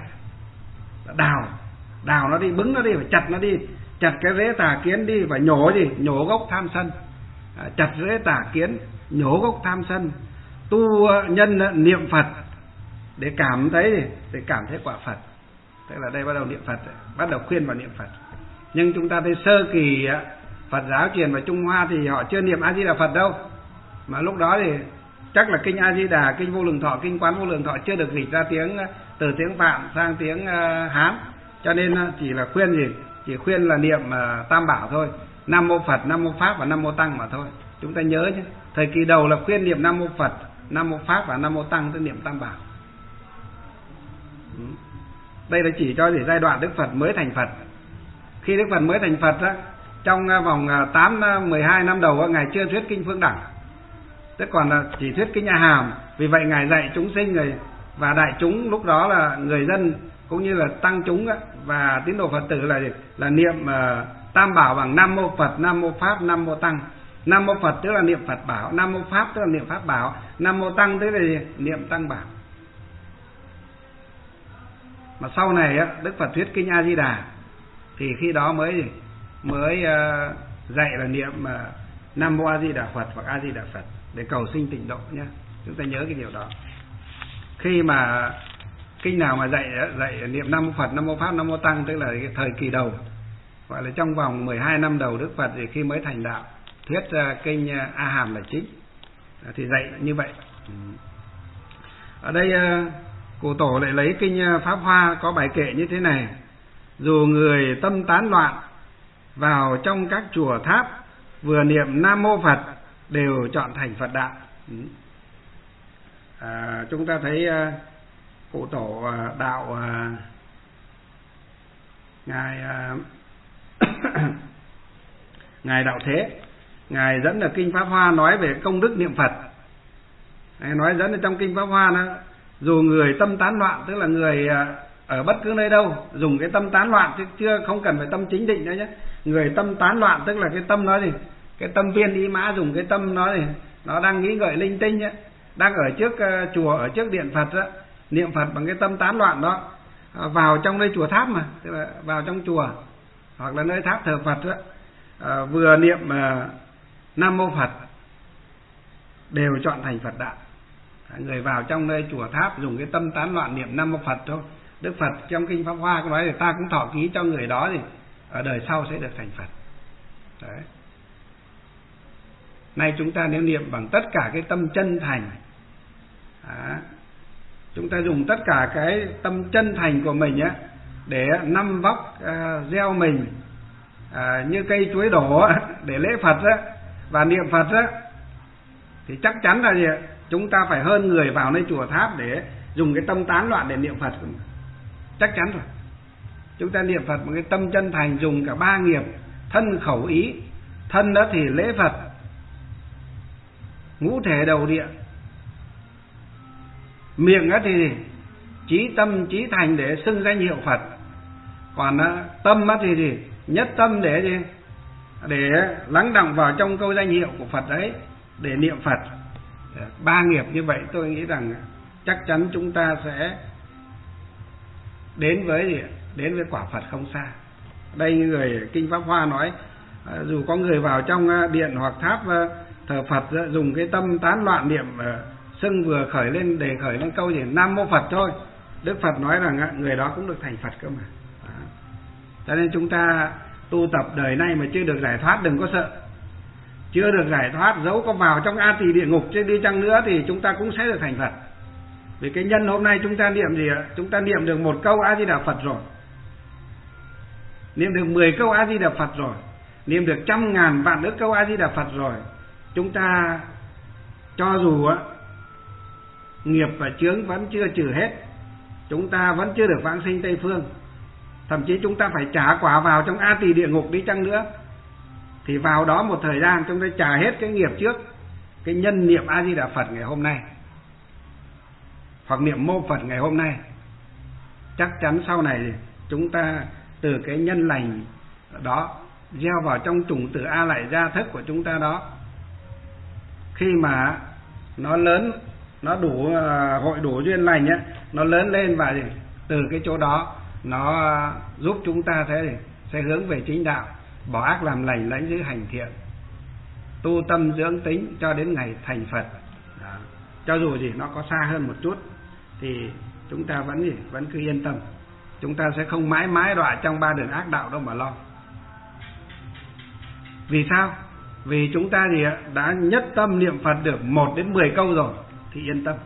đào nó đi, bứng nó đi, phải chặt nó đi, chặt cái rễ tà kiến đi, và nhổ gì? Nhổ gốc tham sân. Chặt rễ tà kiến, nhổ gốc tham sân, tu nhân niệm Phật để cảm thấy gì? Để cảm thấy quả Phật. Tức là đây bắt đầu niệm Phật, bắt đầu khuyên vào niệm Phật. Nhưng chúng ta thấy sơ kỳ Phật giáo truyền vào Trung Hoa thì họ chưa niệm A Di Đà Phật đâu, mà lúc đó thì chắc là kinh A Di Đà, kinh Vô Lượng Thọ, kinh Quán Vô Lượng Thọ chưa được dịch ra từ tiếng Phạn sang tiếng Hán, cho nên chỉ là khuyên gì? Chỉ khuyên là niệm Tam Bảo thôi, Nam Mô Phật, Nam Mô Pháp và Nam Mô Tăng mà thôi. Chúng ta nhớ chứ, thời kỳ đầu là khuyên niệm Nam Mô Phật, Nam Mô Pháp và Nam Mô Tăng, tức niệm Tam Bảo. Đây là chỉ cho giai đoạn Đức Phật mới thành Phật. Khi Đức Phật mới thành Phật trong vòng 12 năm đầu, Ngài chưa thuyết kinh Phương Đẳng, Thế còn là chỉ thuyết kinh A Hàm. Vì vậy Ngài dạy chúng sinh rồi, và đại chúng lúc đó là người dân cũng như là tăng chúng và tín đồ Phật tử là niệm Tam Bảo bằng Nam Mô Phật, Nam Mô Pháp, Nam Mô Tăng. Nam Mô Phật tức là niệm Phật bảo, Nam Mô Pháp tức là niệm Pháp bảo, Nam Mô Tăng tức là niệm Tăng bảo. Mà sau này Đức Phật thuyết kinh A Di Đà thì khi đó mới dạy là niệm Nam Mô A Di Đà Phật hoặc A Di Đà Phật để cầu sinh tịnh độ nhé. Chúng ta nhớ cái điều đó. Khi mà kinh nào mà dạy niệm Nam Mô Phật, Nam Mô Pháp, Nam Mô Tăng tức là cái thời kỳ đầu, gọi là trong vòng 12 năm đầu Đức Phật thì khi mới thành đạo, thuyết kinh A Hàm là chính, thì dạy như vậy. Ở đây Cụ Tổ lại lấy kinh Pháp Hoa có bài kệ như thế này: dù người tâm tán loạn vào trong các chùa tháp, vừa niệm Nam Mô Phật đều chọn thành Phật đạo. Chúng ta thấy Cụ Tổ đạo Ngài Đạo Thế, Ngài dẫn ở kinh Pháp Hoa nói về công đức niệm Phật. Ngài nói dẫn ở trong kinh Pháp Hoa đó, dù người tâm tán loạn, tức là người ở bất cứ nơi đâu dùng cái tâm tán loạn, chứ chưa không cần phải tâm chính định nữa nhé. Người tâm tán loạn tức là cái tâm nó gì, cái tâm viên ý mã, dùng cái tâm nó gì, nó đang nghĩ ngợi linh tinh ấy, đang ở trước chùa, ở trước điện Phật đó, niệm Phật bằng cái tâm tán loạn đó, vào trong nơi chùa tháp mà, tức là vào trong chùa hoặc là nơi tháp thờ Phật đó, vừa niệm Nam Mô Phật đều chọn thành Phật đạo. Người vào trong nơi chùa tháp dùng cái tâm tán loạn niệm Nam Mô Phật thôi, Đức Phật trong kinh Pháp Hoa có nói là ta cũng thọ ký cho người đó thì ở đời sau sẽ được thành Phật. Đấy. Nay chúng ta nếu niệm bằng tất cả cái tâm chân thành, chúng ta dùng tất cả cái tâm chân thành của mình để năm vóc gieo mình như cây chuối đổ để lễ Phật và niệm Phật thì chắc chắn là gì? Chúng ta phải hơn người vào nơi chùa tháp để dùng cái tâm tán loạn để niệm Phật. Chắc chắn rồi. Chúng ta niệm Phật một cái tâm chân thành, dùng cả ba nghiệp thân khẩu ý. Thân đó thì lễ Phật, ngũ thể đầu địa. Miệng đó thì chí tâm chí thành để xưng danh hiệu Phật. Còn tâm đó thì nhất tâm để gì? Để lắng đọng vào trong câu danh hiệu của Phật ấy, để niệm Phật. Ba nghiệp như vậy tôi nghĩ rằng chắc chắn chúng ta sẽ đến với quả Phật không xa. Đây người kinh Pháp Hoa nói, dù có người vào trong điện hoặc tháp thờ Phật dùng cái tâm tán loạn niệm xưng vừa khởi lên, để khởi lên câu gì Nam Mô Phật thôi, Đức Phật nói rằng người đó cũng được thành Phật cơ mà. Cho nên chúng ta tu tập đời nay mà chưa được giải thoát đừng có sợ. Chưa được giải thoát, dẫu có vào trong A Tỳ địa ngục chứ đi chăng nữa thì chúng ta cũng sẽ được thành Phật. Vì cái nhân hôm nay chúng ta niệm gì ạ? Chúng ta niệm được một câu A Di Đà Phật rồi, niệm được 10 câu A Di Đà Phật rồi, niệm được 100.000 vạn ức câu A Di Đà Phật rồi. Chúng ta cho dù nghiệp và chướng vẫn chưa trừ hết, chúng ta vẫn chưa được vãng sinh Tây Phương, thậm chí chúng ta phải trả quả vào trong A Tỳ địa ngục đi chăng nữa, thì vào đó một thời gian chúng ta trả hết cái nghiệp trước, cái nhân niệm A Di Đà Phật ngày hôm nay hoặc niệm Mô Phật ngày hôm nay, chắc chắn sau này chúng ta từ cái nhân lành đó gieo vào trong chủng tử A Lại Gia thức của chúng ta đó, khi mà nó lớn, nó đủ hội đủ duyên lành nó lớn lên, và từ cái chỗ đó nó giúp chúng ta sẽ hướng về chính đạo, bỏ ác làm lành, lãnh giữ hành thiện, tu tâm dưỡng tính cho đến ngày thành Phật. Đó. Cho dù nó có xa hơn một chút thì chúng ta vẫn cứ yên tâm, chúng ta sẽ không mãi mãi đọa trong ba đường ác đạo đâu mà lo. Vì sao? Vì chúng ta đã nhất tâm niệm Phật được 1 đến 10 câu rồi thì yên tâm.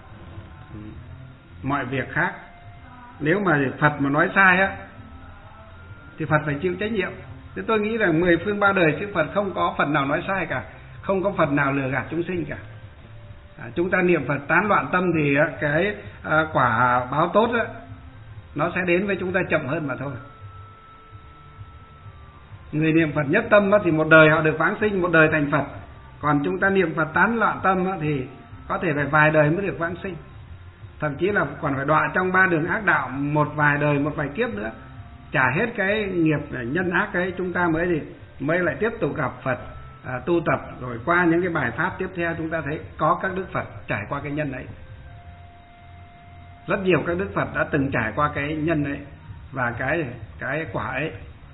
Mọi việc khác, nếu mà Phật mà nói sai thì Phật phải chịu trách nhiệm. Thế tôi nghĩ rằng 10 phương 3 đời chư Phật không có Phật nào nói sai cả, không có Phật nào lừa gạt chúng sinh cả. Chúng ta niệm Phật tán loạn tâm thì cái quả báo tốt nó sẽ đến với chúng ta chậm hơn mà thôi. Người niệm Phật nhất tâm thì một đời họ được vãng sinh, một đời thành Phật. Còn chúng ta niệm Phật tán loạn tâm thì có thể phải vài đời mới được vãng sinh, thậm chí là còn phải đọa trong 3 đường ác đạo một vài đời, một vài kiếp nữa, trả hết cái nghiệp nhân ác ấy, chúng ta mới lại tiếp tục gặp Phật, tu tập. Rồi qua những cái bài pháp tiếp theo chúng ta thấy có các đức Phật trải qua cái nhân ấy, rất nhiều các đức Phật đã từng trải qua cái nhân ấy và cái quả ấy.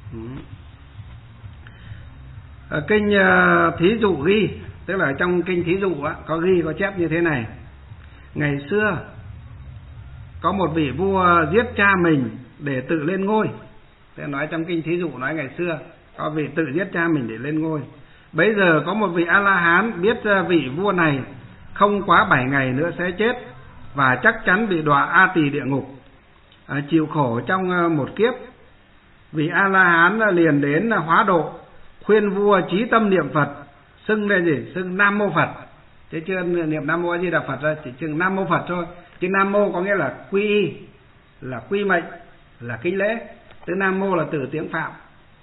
Kinh Thí Dụ ghi, tức là trong kinh Thí Dụ có ghi, có chép như thế này: ngày xưa có một vị vua giết cha mình để tự lên ngôi. Thế nói trong kinh Thí Dụ nói ngày xưa có vị tự giết cha mình để lên ngôi. Bấy giờ có một vị A-la-hán biết vị vua này không quá 7 ngày nữa sẽ chết và chắc chắn bị đọa A Tỳ địa ngục, chịu khổ trong một kiếp. Vị A-la-hán liền đến hóa độ, khuyên vua chí tâm niệm Phật, xưng lên gì? Xưng Nam Mô Phật. Chứ chưa niệm Nam Mô A Di Đà Phật ra, chỉ chừng Nam Mô Phật thôi. Chứ Nam Mô có nghĩa là quy y, là quy mệnh, là kính lễ. Từ Nam Mô là từ tiếng Phạm,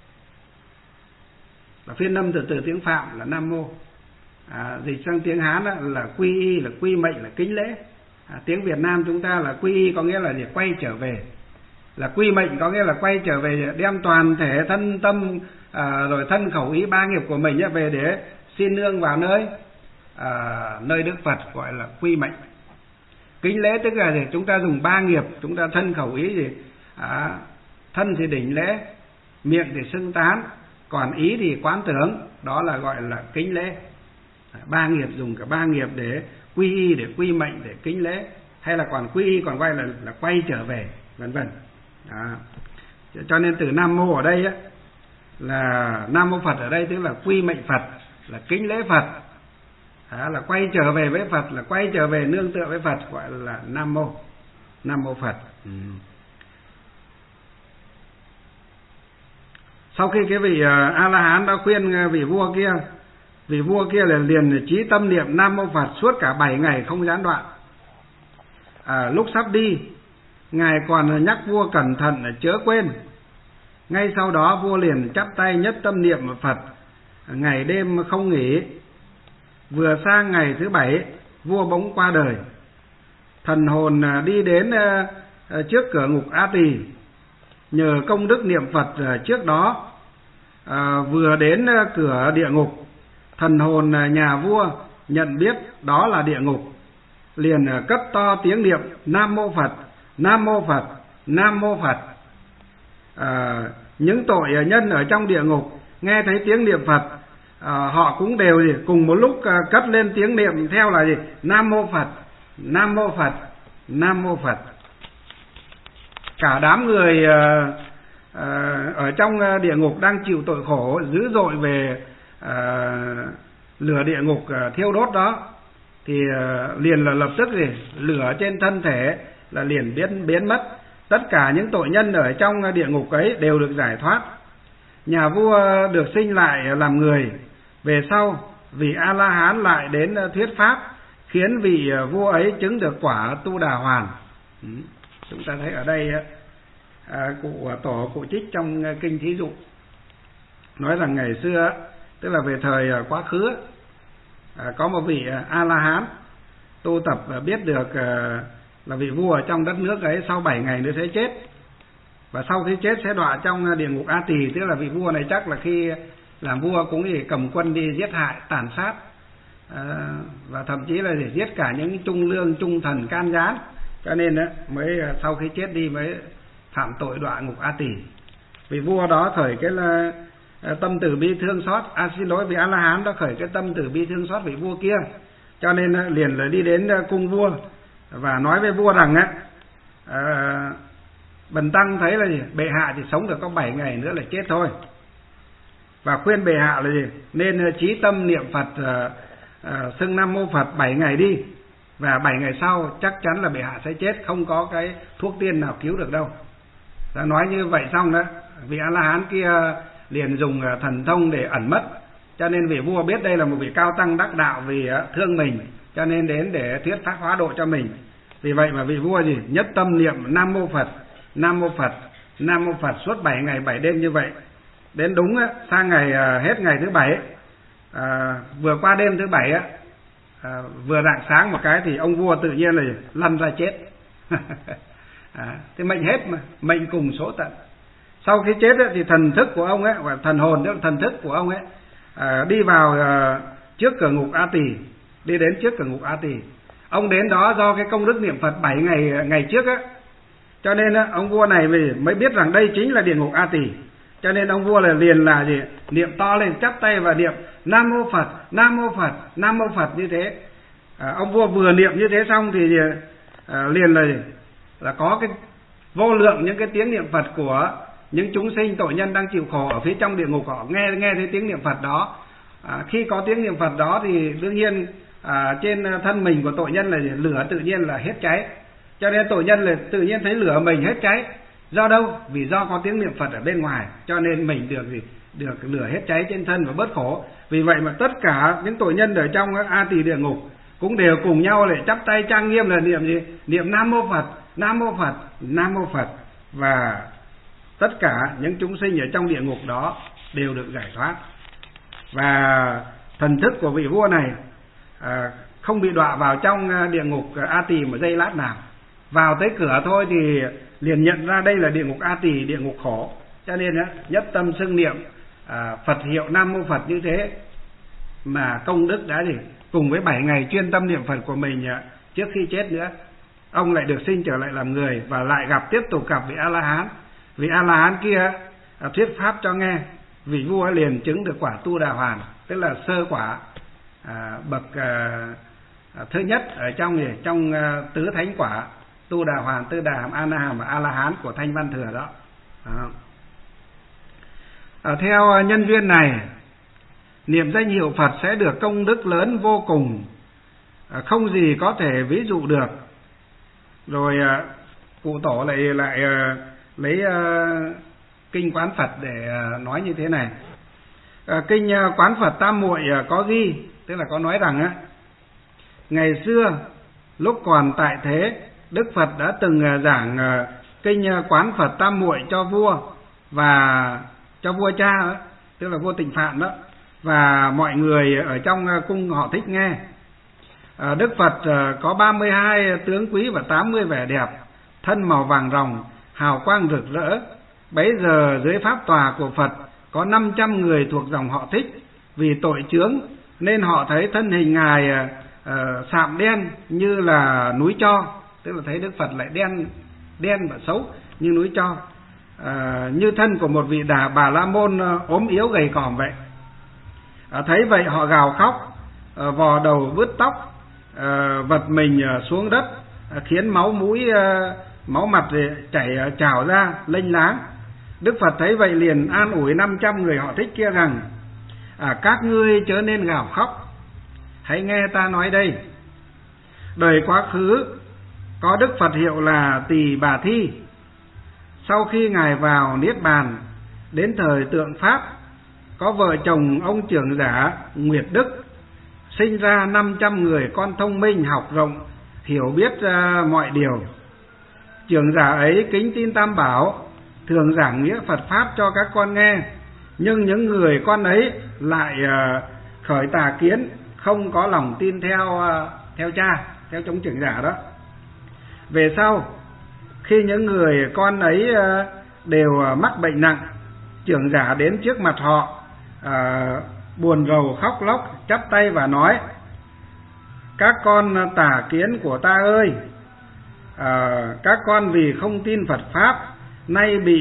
là phiên âm từ tiếng Phạm là Nam Mô. Dịch sang tiếng Hán là quy y, là quy mệnh, là kính lễ. Tiếng Việt Nam chúng ta là quy y có nghĩa là để quay trở về, là quy mệnh có nghĩa là quay trở về, đem toàn thể thân tâm rồi thân khẩu ý 3 nghiệp của mình về để xin nương vào nơi Đức Phật, gọi là quy mệnh. Kính lễ tức là chúng ta dùng 3 nghiệp, chúng ta thân khẩu ý gì, thân thì đỉnh lễ, miệng thì xưng tán, còn ý thì quán tưởng, đó là gọi là kính lễ. 3 nghiệp, dùng cả 3 nghiệp để quy y, để quy mệnh, để kính lễ, hay là còn quy y còn quay là quay trở về, vân vân. Cho nên từ Nam Mô ở đây là Nam Mô Phật ở đây tức là quy mệnh Phật, là kính lễ Phật, là quay trở về với Phật, là quay trở về nương tựa với Phật, gọi là Nam Mô, Nam Mô Phật. Sau khi cái vị A-la-hán đã khuyên vị vua kia là liền chí tâm niệm Nam Mô Phật suốt cả 7 ngày không gián đoạn. Lúc sắp đi, ngài còn nhắc vua cẩn thận chớ quên. Ngay sau đó vua liền chắp tay nhất tâm niệm Phật, ngày đêm không nghỉ. Vừa sang ngày thứ 7, vua bỗng qua đời. Thần hồn đi đến trước cửa ngục A Tỳ. Nhờ công đức niệm Phật trước đó, vừa đến cửa địa ngục, thần hồn nhà vua nhận biết đó là địa ngục, liền cất to tiếng niệm Nam Mô Phật, Nam Mô Phật, Nam Mô Phật. Những tội nhân ở trong địa ngục nghe thấy tiếng niệm Phật, họ cũng đều cùng một lúc cất lên tiếng niệm theo là gì? Nam Mô Phật, Nam Mô Phật, Nam Mô Phật. Cả đám người ở trong địa ngục đang chịu tội khổ dữ dội về lửa địa ngục thiêu đốt đó, thì liền là lập tức lửa trên thân thể là liền biến mất. Tất cả những tội nhân ở trong địa ngục ấy đều được giải thoát. Nhà vua được sinh lại làm người. Về sau vị A-la-hán lại đến thuyết pháp, khiến vị vua ấy chứng được quả Tu Đà Hoàn. Chúng ta thấy ở đây cụ trích trong kinh Thí Dụ nói rằng ngày xưa, tức là về thời quá khứ, có một vị A-la-hán tu tập biết được là vị vua ở trong đất nước ấy sau 7 ngày nữa sẽ chết, và sau khi chết sẽ đọa trong địa ngục A Tỳ. Tức là vị vua này chắc là khi làm vua cũng cầm quân đi giết hại, tàn sát, và thậm chí là để giết cả những trung lương, trung thần, can gián, cho nên mới sau khi chết đi mới phạm tội đọa ngục A Tỳ. Vị vua đó khởi cái là tâm từ bi thương xót, xin lỗi, vị A-la-hán đó khởi cái tâm từ bi thương xót vị vua kia, cho nên liền là đi đến cung vua và nói với vua rằng bần tăng thấy là gì? Bệ hạ chỉ sống được có 7 ngày nữa là chết thôi, và khuyên bệ hạ là gì? Nên chí tâm niệm Phật, xưng Nam Mô Phật 7 ngày đi, và 7 ngày sau chắc chắn là bệ hạ sẽ chết, không có cái thuốc tiên nào cứu được đâu. Đã nói như vậy xong đó, vị A-la-hán kia liền dùng thần thông để ẩn mất, cho nên vị vua biết đây là một vị cao tăng đắc đạo, vì thương mình cho nên đến để thuyết pháp hóa độ cho mình. Vì vậy mà vị vua gì? Nhất tâm niệm Nam Mô Phật, Nam Mô Phật, Nam Mô Phật suốt 7 ngày 7 đêm như vậy. Đến đúng sang ngày hết ngày thứ 7 vừa qua đêm thứ bảy á, vừa rạng sáng một cái thì ông vua tự nhiên là lăn ra chết. Thế mệnh hết mà, mệnh cùng số tận. Sau khi chết ấy, thì thần thức của ông ấy, và thần hồn tức là thần thức của ông ấy, đi vào trước cửa ngục A Tỳ, đi đến trước cửa ngục A Tỳ. Ông đến đó do cái công đức niệm Phật 7 ngày trước á, cho nên á, ông vua này mới biết rằng đây chính là địa ngục A Tỳ. Cho nên ông vua liền là gì? Niệm to lên, chắp tay và niệm Nam Mô Phật, Nam Mô Phật, Nam Mô Phật như thế. Ông vua vừa niệm như thế xong thì liền là có cái vô lượng những cái tiếng niệm Phật của những chúng sinh tội nhân đang chịu khổ ở phía trong địa ngục, họ nghe thấy tiếng niệm Phật đó. Khi có tiếng niệm Phật đó thì đương nhiên trên thân mình của tội nhân là lửa tự nhiên là hết cháy. Cho nên tội nhân là tự nhiên thấy lửa mình hết cháy. Do đâu? Vì do có tiếng niệm Phật ở bên ngoài, cho nên mình được lửa hết cháy trên thân và bớt khổ. Vì vậy mà tất cả những tội nhân ở trong A Tỳ địa ngục cũng đều cùng nhau lại chắp tay trang nghiêm là niệm gì? Niệm Nam Mô Phật, Nam Mô Phật, Nam Mô Phật. Và tất cả những chúng sinh ở trong địa ngục đó đều được giải thoát. Và thần thức của vị vua này không bị đọa vào trong địa ngục A Tỳ một giây lát nào. Vào tới cửa thôi thì liền nhận ra đây là địa ngục A Tỳ, địa ngục khổ. Cho nên nhất tâm xưng niệm Phật hiệu Nam Mô Phật như thế mà công đức đã cùng với 7 ngày chuyên tâm niệm Phật của mình trước khi chết nữa, ông lại được sinh trở lại làm người và lại tiếp tục gặp vị A-la-hán. Vị A-la-hán kia thuyết pháp cho nghe, vị vua liền chứng được quả Tu Đà Hoàn, tức là sơ quả bậc thứ nhất ở trong tứ thánh quả Tu Đà Hoàn, Tư Đà Hàm, A Na Hàm và A-la-hán của Thanh Văn Thừa đó. Theo nhân duyên này, niệm danh hiệu Phật sẽ được công đức lớn vô cùng, không gì có thể ví dụ được. Rồi cụ tổ lại lấy kinh Quán Phật để nói như thế này. Kinh Quán Phật Tam Muội có ghi, tức là có nói rằng ngày xưa lúc còn tại thế, Đức Phật đã từng giảng kinh Quán Phật Tam Muội cho vua và cho vua cha, tức là vua Tịnh Phạn đó, và mọi người ở trong cung họ thích nghe. Đức Phật có 32 tướng quý và 80 vẻ đẹp, thân màu vàng ròng, hào quang rực rỡ. Bấy giờ dưới pháp tòa của Phật có 500 người thuộc dòng họ Thích, vì tội chướng nên họ thấy thân hình ngài sạm đen như là núi tro, tức là thấy Đức Phật lại đen và xấu như núi tro, như thân của một vị Bà La Môn ốm yếu gầy còm vậy. Thấy vậy họ gào khóc, vò đầu vứt tóc, vật mình xuống đất, khiến máu mặt chảy trào ra lênh láng. Đức Phật thấy vậy liền an ủi 500 người họ Thích kia rằng: các ngươi chớ nên gào khóc, hãy nghe ta nói đây. Đời quá khứ có Đức Phật hiệu là Tỳ Bà Thi. Sau khi ngài vào niết bàn, đến thời tượng pháp, có vợ chồng ông trưởng giả Nguyệt Đức, sinh ra 500 người con thông minh, học rộng, hiểu biết mọi điều. Trưởng giả ấy kính tin Tam Bảo, thường giảng nghĩa Phật pháp cho các con nghe, nhưng những người con ấy lại khởi tà kiến, không có lòng tin theo cha, theo chống trưởng giả đó. Về sau, khi những người con ấy đều mắc bệnh nặng, trưởng giả đến trước mặt họ, buồn rầu khóc lóc, chắp tay và nói: các con tà kiến của ta ơi, các con vì không tin Phật pháp, nay bị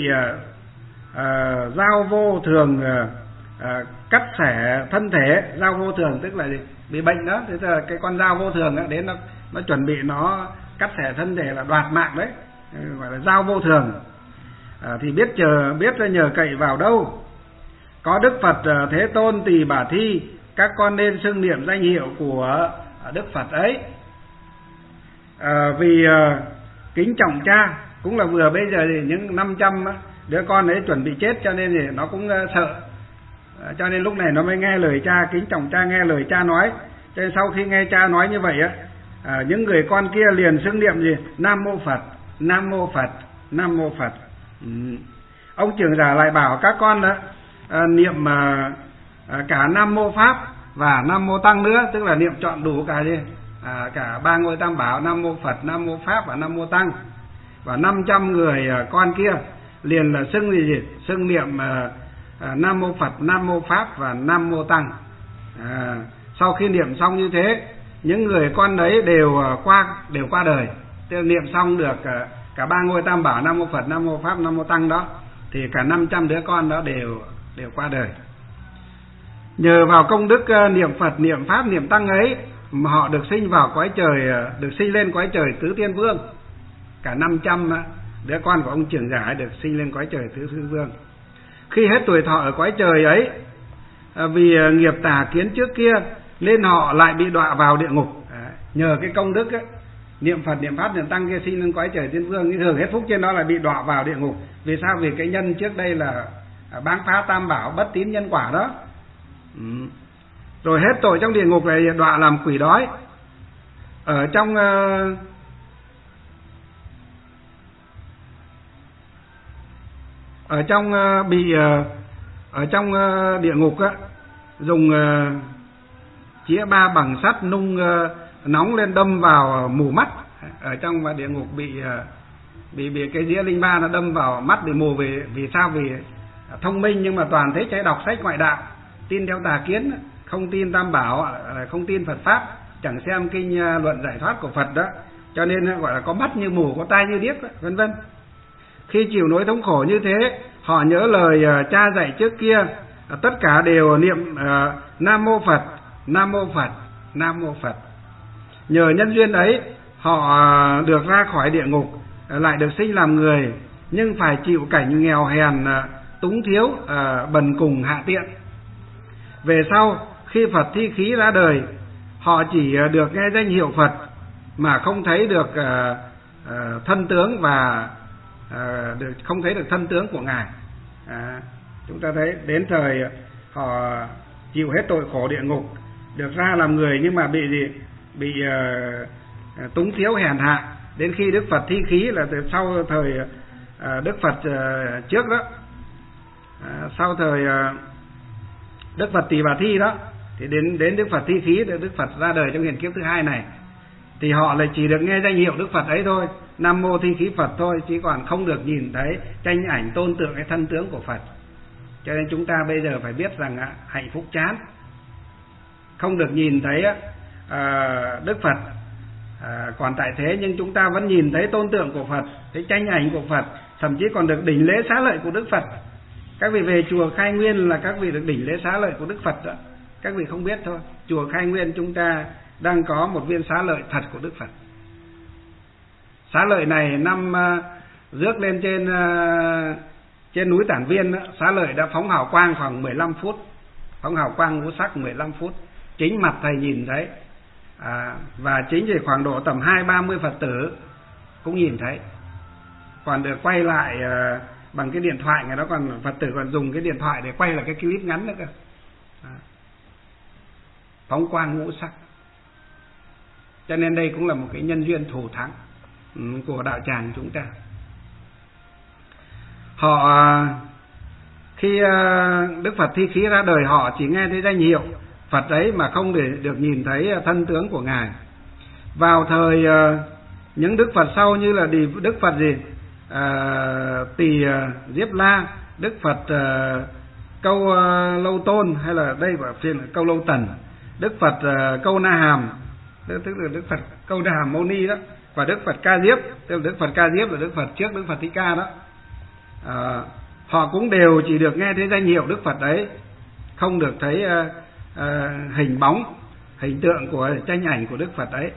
dao vô thường cắt xẻ thân thể. Dao vô thường tức là gì? Bị bệnh đó, thế là cái con dao vô thường đó, đến nó chuẩn bị nó cắt xẻ thân thể là đoạt mạng đấy, gọi là dao vô thường. Thì biết nhờ cậy vào đâu? Có Đức Phật Thế Tôn Tỳ Bà Thi, các con nên xưng niệm danh hiệu của Đức Phật ấy. Vì kính trọng cha, cũng là vừa bây giờ thì những 500 đứa con ấy chuẩn bị chết, cho nên thì nó cũng sợ, cho nên lúc này nó mới nghe lời cha, kính trọng cha, nghe lời cha nói. Cho nên sau khi nghe cha nói như vậy những người con kia liền xưng niệm gì? Nam Mô Phật, Nam Mô Phật, Nam Mô Phật. Ông trưởng giả lại bảo các con niệm cả Nam Mô Pháp và Nam Mô Tăng nữa, tức là niệm trọn đủ cả gì? Cả ba ngôi Tam Bảo, Nam Mô Phật, Nam Mô Pháp và Nam Mô Tăng. Và 500 người con kia liền là xưng gì? Xưng niệm Nam Mô Phật, Nam Mô Pháp và Nam Mô Tăng. Sau khi niệm xong như thế, những người con đấy đều qua đời. Tức là niệm xong được cả ba ngôi Tam Bảo, Nam Mô Phật, Nam Mô Pháp, Nam Mô Tăng đó, thì cả 500 đứa con đó đều qua đời. Nhờ vào công đức niệm Phật, niệm Pháp, niệm Tăng ấy mà họ được sinh vào cõi trời, được sinh lên cõi trời Tứ Thiên Vương. Cả 500 đứa con của ông Trưởng Giải được sinh lên cõi trời Tứ Thiên Vương. Khi hết tuổi thọ ở cõi trời ấy, vì nghiệp tà kiến trước kia nên họ lại bị đọa vào địa ngục. Nhờ cái công đức ấy, niệm Phật, niệm Pháp, niệm Tăng kia sinh lên cõi trời Thiên Vương, nhưng thường hết phúc trên đó lại bị đọa vào địa ngục. Vì sao? Vì cái nhân trước đây là báng phá Tam Bảo, bất tín nhân quả đó. Rồi hết tội trong địa ngục này đọa làm quỷ đói. Ở trong địa ngục á, dùng chĩa ba bằng sắt nung nóng lên đâm vào mù mắt. Ở trong địa ngục bị cái dĩa linh ba nó đâm vào mắt bị mù. Vì sao? Vì thông minh nhưng mà toàn thấy trái đọc sách ngoại đạo, tin theo tà kiến, không tin Tam Bảo, không tin Phật Pháp, chẳng xem kinh luận giải thoát của Phật đó, cho nên gọi là có mắt như mù, có tai như điếc, vân vân. Khi chịu nỗi thống khổ như thế, họ nhớ lời cha dạy trước kia, tất cả đều niệm Nam Mô Phật, Nam Mô Phật, Nam Mô Phật. Nhờ nhân duyên ấy, họ được ra khỏi địa ngục, lại được sinh làm người, nhưng phải chịu cảnh nghèo hèn, túng thiếu, bần cùng hạ tiện. Về sau, khi Phật thi khí ra đời, họ chỉ được nghe danh hiệu Phật mà không thấy được thân tướng và không thấy được thân tướng của Ngài. Chúng ta thấy đến thời họ chịu hết tội khổ địa ngục, được ra làm người nhưng mà bị túng thiếu hèn hạ. Đến khi Đức Phật thi khí là từ sau thời Đức Phật trước đó, sau thời Đức Phật Tỳ Bà Thi đó, thì đến Đức Phật thi khí, Đức Phật ra đời trong hiện kiếp thứ hai này, thì họ lại chỉ được nghe danh hiệu Đức Phật ấy thôi, Nam Mô Thi Khí Phật thôi, chứ còn không được nhìn thấy tranh ảnh tôn tượng cái thân tướng của Phật. Cho nên chúng ta bây giờ phải biết rằng hạnh phúc chán, không được nhìn thấy Đức Phật còn tại thế, nhưng chúng ta vẫn nhìn thấy tôn tượng của Phật, thấy tranh ảnh của Phật, thậm chí còn được đỉnh lễ xá lợi của Đức Phật. Các vị về chùa Khai Nguyên là các vị được đỉnh lễ xá lợi của Đức Phật đó. Các vị không biết thôi, chùa Khai Nguyên chúng ta đang có một viên xá lợi thật của Đức Phật. Xá lợi này năm rước lên trên núi Tản Viên đó, xá lợi đã phóng hào quang khoảng 15 phút, phóng hào quang ngũ sắc 15 phút, chính mặt thầy nhìn thấy, và chính thì khoảng độ tầm 20-30 Phật tử cũng nhìn thấy, còn được quay lại bằng cái điện thoại. Ngày đó còn Phật tử còn dùng cái điện thoại để quay lại cái clip ngắn nữa cơ. Phóng quang ngũ sắc. Cho nên đây cũng là một cái nhân duyên thù thắng của đạo tràng chúng ta. Họ khi Đức Phật thi khí ra đời, họ chỉ nghe thấy danh hiệu Phật ấy mà không để được nhìn thấy thân tướng của Ngài. Vào thời những Đức Phật sau như là Đức Phật Tỳ Diếp La, Đức Phật Câu Lâu Tôn, hay là đây bảo phiên Câu Lâu Tần, Đức Phật Câu Na Hàm, tức là Đức Phật Câu Na Hàm Mâu Ni đó, và Đức Phật Ca Diếp, tức là Đức Phật Ca Diếp là Đức Phật trước Đức Phật Thích Ca đó. Họ cũng đều chỉ được nghe thấy danh hiệu Đức Phật ấy, không được thấy hình bóng, hình tượng của tranh ảnh của Đức Phật ấy.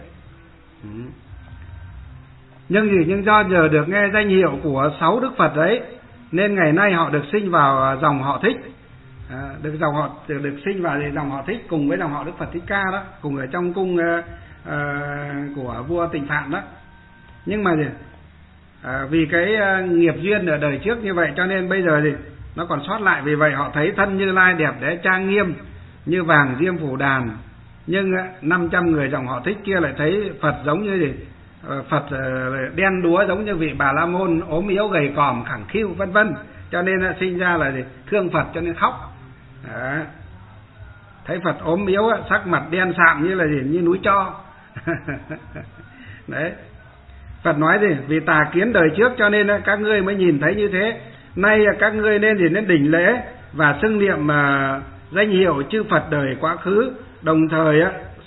Nhưng do nhờ được nghe danh hiệu của 6 Đức Phật ấy, nên ngày nay họ được sinh vào dòng họ Thích, được sinh vào dòng họ Thích cùng với dòng họ Đức Phật Thích Ca đó, cùng ở trong cung của vua Tịnh Phạn đó. Nhưng mà vì cái nghiệp duyên ở đời trước như vậy, cho nên bây giờ nó còn sót lại. Vì vậy họ thấy thân Như Lai đẹp đẽ trang nghiêm như vàng diêm phủ đàn, nhưng 500 người dòng họ Thích kia lại thấy Phật giống như Phật đen đúa, giống như vị Bà La Môn ốm yếu gầy còm khẳng khiu vân vân, cho nên sinh ra là thương Phật cho nên khóc. thấy Phật ốm yếu sắc mặt đen sạm như là gì, như núi tro. Đấy, Phật nói gì, vì tà kiến đời trước cho nên các ngươi mới nhìn thấy như thế. Nay các ngươi nên đến đỉnh lễ và xưng niệm danh hiệu chư Phật đời quá khứ, đồng thời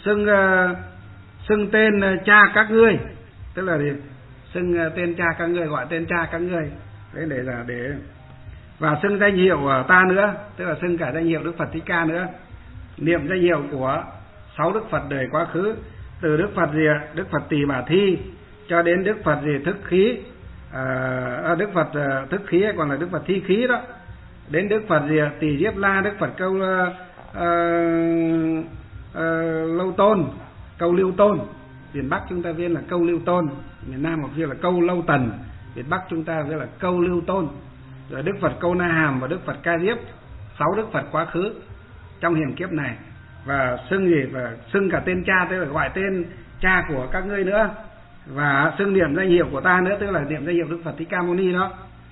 xưng tên cha các ngươi, tức là xưng tên cha các ngươi, gọi tên cha các ngươi. Đấy để và xưng danh hiệu ta nữa, tức là xưng cả danh hiệu Đức Phật Thích Ca nữa. Niệm danh hiệu của 6 Đức Phật đời quá khứ, từ Đức Phật gì, Đức Phật Tỳ Bà Thi cho đến Đức Phật gì Thức Khí, Đức Phật Thức Khí còn là Đức Phật Thi Khí đó, đến Đức Phật gì Tỳ Diếp La, Đức Phật Câu Lâu Tôn, Câu Lưu Tôn. Miền Bắc chúng ta viết là Câu Lưu Tôn, miền Nam học viết là Câu Lâu Tần, miền Bắc chúng ta viết là Câu Lưu Tôn. Rồi Đức Phật Câu Na Hàm và Đức Phật Ca Diếp, 6 Đức Phật quá khứ trong hiền kiếp này. Và xưng gì, và xưng cả tên cha, tức là gọi tên cha của các ngươi nữa, và xưng niệm danh hiệu của ta nữa, tức là niệm danh hiệu Đức Phật Thích Ca Mâu Ni đó.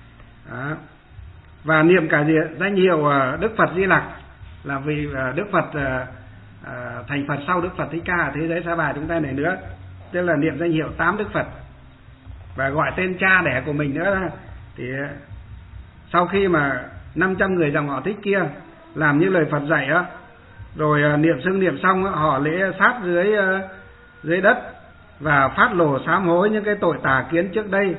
Và niệm cả gì, danh hiệu Đức Phật Di Lặc, là vì Đức Phật thành Phật sau Đức Phật Thích Ca ở thế giới Sa Bà chúng ta này nữa, tức là niệm danh hiệu 8 Đức Phật và gọi tên cha đẻ của mình nữa. Thì sau khi mà 500 người dòng họ Thích kia làm như lời Phật dạy á, rồi xưng niệm xong á, họ lễ sát dưới đất và phát lộ sám hối những cái tội tà kiến trước đây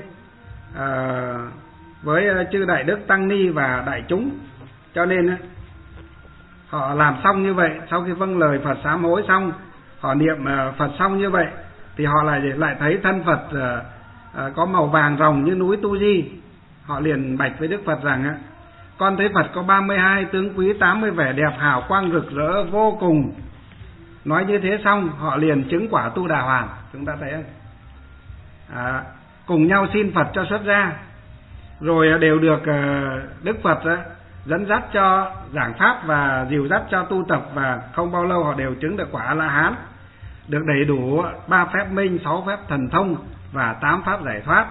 với chư đại đức tăng ni và đại chúng. Cho nên họ làm xong như vậy, sau khi vâng lời Phật sám hối xong, họ niệm Phật xong như vậy, thì họ lại thấy thân Phật có màu vàng ròng như núi Tu Di. Họ liền bạch với Đức Phật rằng con thấy Phật có 32 tướng quý, 80 vẻ đẹp hào quang rực rỡ vô cùng. Nói như thế xong, họ liền chứng quả Tu Đà Hoàn. Chúng ta thấy không? Cùng nhau xin Phật cho xuất gia, rồi đều được Đức Phật dẫn dắt cho giảng pháp và dìu dắt cho tu tập, và không bao lâu họ đều chứng được quả A-la-hán, được đầy đủ 3 phép minh, 6 phép thần thông và 8 pháp giải thoát.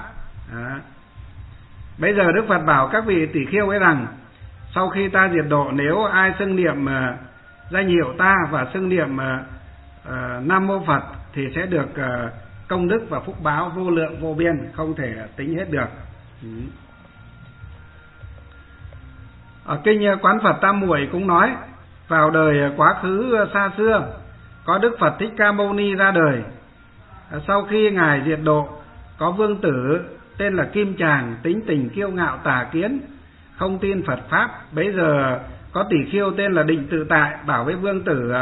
Bây giờ Đức Phật bảo các vị tỷ khưu ấy rằng, sau khi ta diệt độ, nếu ai xưng niệm danh hiệu ta và xưng niệm Nam Mô Phật thì sẽ được công đức và phúc báo vô lượng vô biên, không thể tính hết được. Ở kinh Quán Phật Tam Muội cũng nói, vào đời quá khứ xa xưa, có Đức Phật Thích Ca Mâu Ni ra đời. Sau khi ngài diệt độ, có vương tử tên là Kim Tràng, tính tình kiêu ngạo tà kiến, không tin Phật pháp. Bấy giờ có tỷ khưu tên là Định Tự Tại bảo với vương tử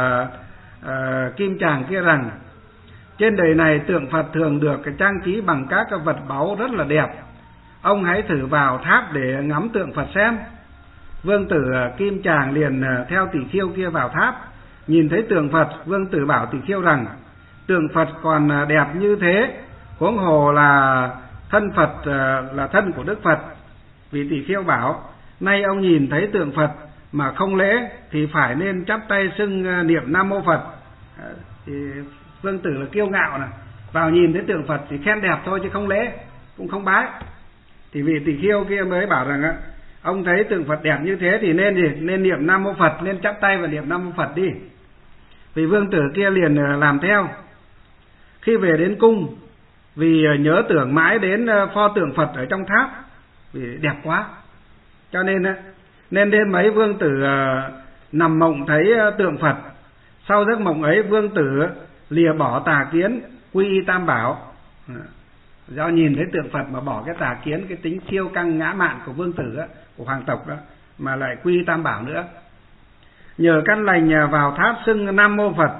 Kim Tràng kia rằng, trên đời này tượng Phật thường được trang trí bằng các vật báu rất là đẹp, ông hãy thử vào tháp để ngắm tượng Phật xem. Vương tử Kim Tràng liền theo tỷ khưu kia vào tháp, nhìn thấy tượng Phật. Vương tử bảo tỷ khưu rằng, tượng Phật còn đẹp như thế, huống hồ là thân Phật là thân của Đức Phật. Vì tỷ khưu bảo, nay ông nhìn thấy tượng Phật mà không lễ thì phải nên chắp tay xưng niệm Nam Mô Phật. Thì vương tử là kiêu ngạo này, vào nhìn thấy tượng Phật thì khen đẹp thôi chứ không lễ, cũng không bái. Thì vị tỷ khưu kia mới bảo rằng ông thấy tượng Phật đẹp như thế thì nên niệm Nam Mô Phật, nên chắp tay và niệm Nam Mô Phật đi. Vì vương tử kia liền làm theo. Khi về đến cung, vì nhớ tưởng mãi đến pho tượng Phật ở trong tháp, vì đẹp quá, cho nên đêm ấy vương tử nằm mộng thấy tượng Phật. Sau giấc mộng ấy, vương tử lìa bỏ tà kiến, quy y Tam Bảo. Do nhìn thấy tượng Phật mà bỏ cái tà kiến, cái tính kiêu căng ngã mạn của vương tử đó, của hoàng tộc đó, mà lại quy y Tam Bảo nữa. Nhờ căn lành vào tháp xưng Nam Mô Phật,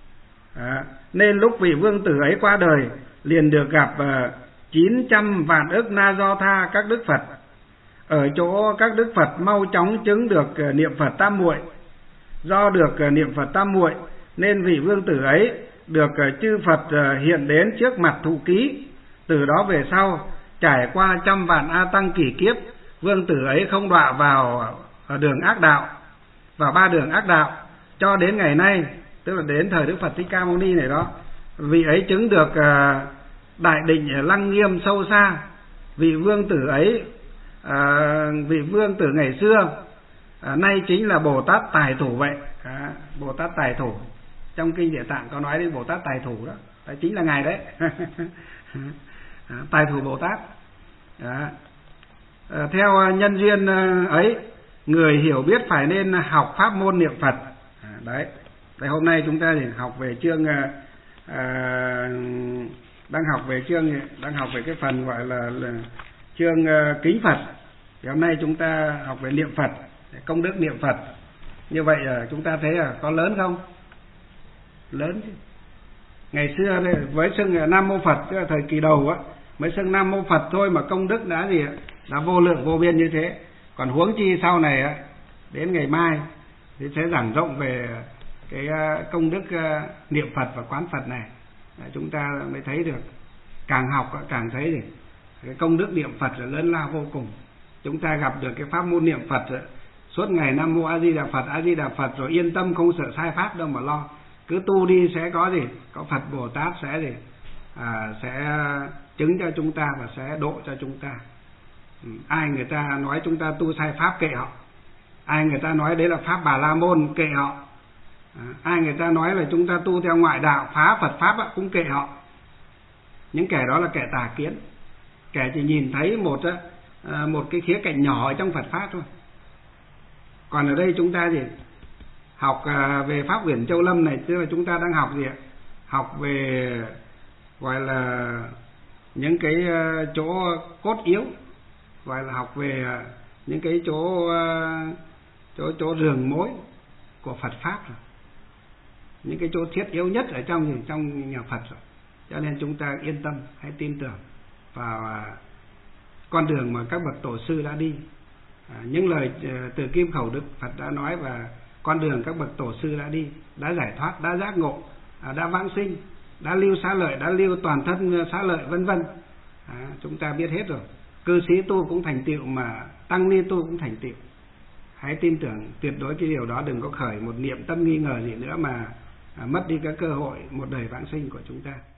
nên lúc vị vương tử ấy qua đời, liền được gặp 900 vạn ức na do tha các đức Phật. Ở chỗ các đức Phật mau chóng chứng được niệm Phật Tam Muội. Do được niệm Phật Tam Muội nên vị vương tử ấy được chư Phật hiện đến trước mặt thụ ký. Từ đó về sau, trải qua 100 vạn A Tăng kỷ kiếp, vương tử ấy không đọa vào đường ác đạo, vào 3 đường ác đạo, cho đến ngày nay, tức là đến thời Đức Phật Thích Ca Mâu Ni này đó, vị ấy chứng được đại định lăng nghiêm sâu xa. Vị vương tử ấy, vị vương tử ngày xưa nay chính là Bồ Tát Tài Thủ vậy. Bồ Tát Tài Thủ. Trong kinh Địa Tạng có nói đến Bồ Tát Tài Thủ đó, đó chính là ngài đấy. Tài Thủ Bồ Tát. Đó. Theo nhân duyên ấy, người hiểu biết phải nên học pháp môn niệm Phật. Đấy. Đây hôm nay chúng ta thì học về chương đang học về cái phần gọi là chương kính Phật. Thì hôm nay chúng ta học về niệm Phật, công đức niệm Phật. Như vậy chúng ta thấy là có lớn không? Lớn chứ. Ngày xưa với xưng Nam Mô Phật, tức là thời kỳ đầu á, mới xưng Nam Mô Phật thôi mà công đức đã gì, đã vô lượng vô biên như thế. Còn huống chi sau này á, đến ngày mai thì sẽ giảng rộng về cái công đức niệm Phật và quán Phật này. Chúng ta mới thấy được, càng học càng thấy thì cái công đức niệm Phật là lớn lao vô cùng. Chúng ta gặp được cái pháp môn niệm Phật suốt ngày Nam Mô A Di Đà Phật, A Di Đà Phật, rồi yên tâm không sợ sai pháp đâu mà lo. Cứ tu đi sẽ có gì, có Phật Bồ Tát sẽ sẽ chứng cho chúng ta và sẽ độ cho chúng ta. Ai người ta nói chúng ta tu sai pháp kệ họ, ai người ta nói đấy là pháp Bà La Môn kệ họ, ai người ta nói là chúng ta tu theo ngoại đạo phá Phật pháp cũng kệ họ. Những kẻ đó là kẻ tà kiến, kẻ chỉ nhìn thấy một cái khía cạnh nhỏ ở trong Phật pháp thôi. Còn ở đây chúng ta gì, học về pháp Uyển Châu Lâm này, tức là chúng ta đang học gì ạ? Học về gọi là những cái chỗ cốt yếu, gọi là học về những cái chỗ rường mối của Phật pháp rồi, những cái chỗ thiết yếu nhất ở trong nhà Phật rồi. Cho nên chúng ta yên tâm, hãy tin tưởng vào con đường mà các bậc tổ sư đã đi. Những lời từ kim khẩu Đức Phật đã nói và con đường các bậc tổ sư đã đi, đã giải thoát, đã giác ngộ, đã vãng sinh, đã lưu xá lợi, đã lưu toàn thân xá lợi, vân vân. Chúng ta biết hết rồi. Cư sĩ tu cũng thành tựu mà tăng ni tu cũng thành tựu. Hãy tin tưởng tuyệt đối cái điều đó, đừng có khởi một niệm tâm nghi ngờ gì nữa mà mất đi cái cơ hội một đời vãng sinh của chúng ta.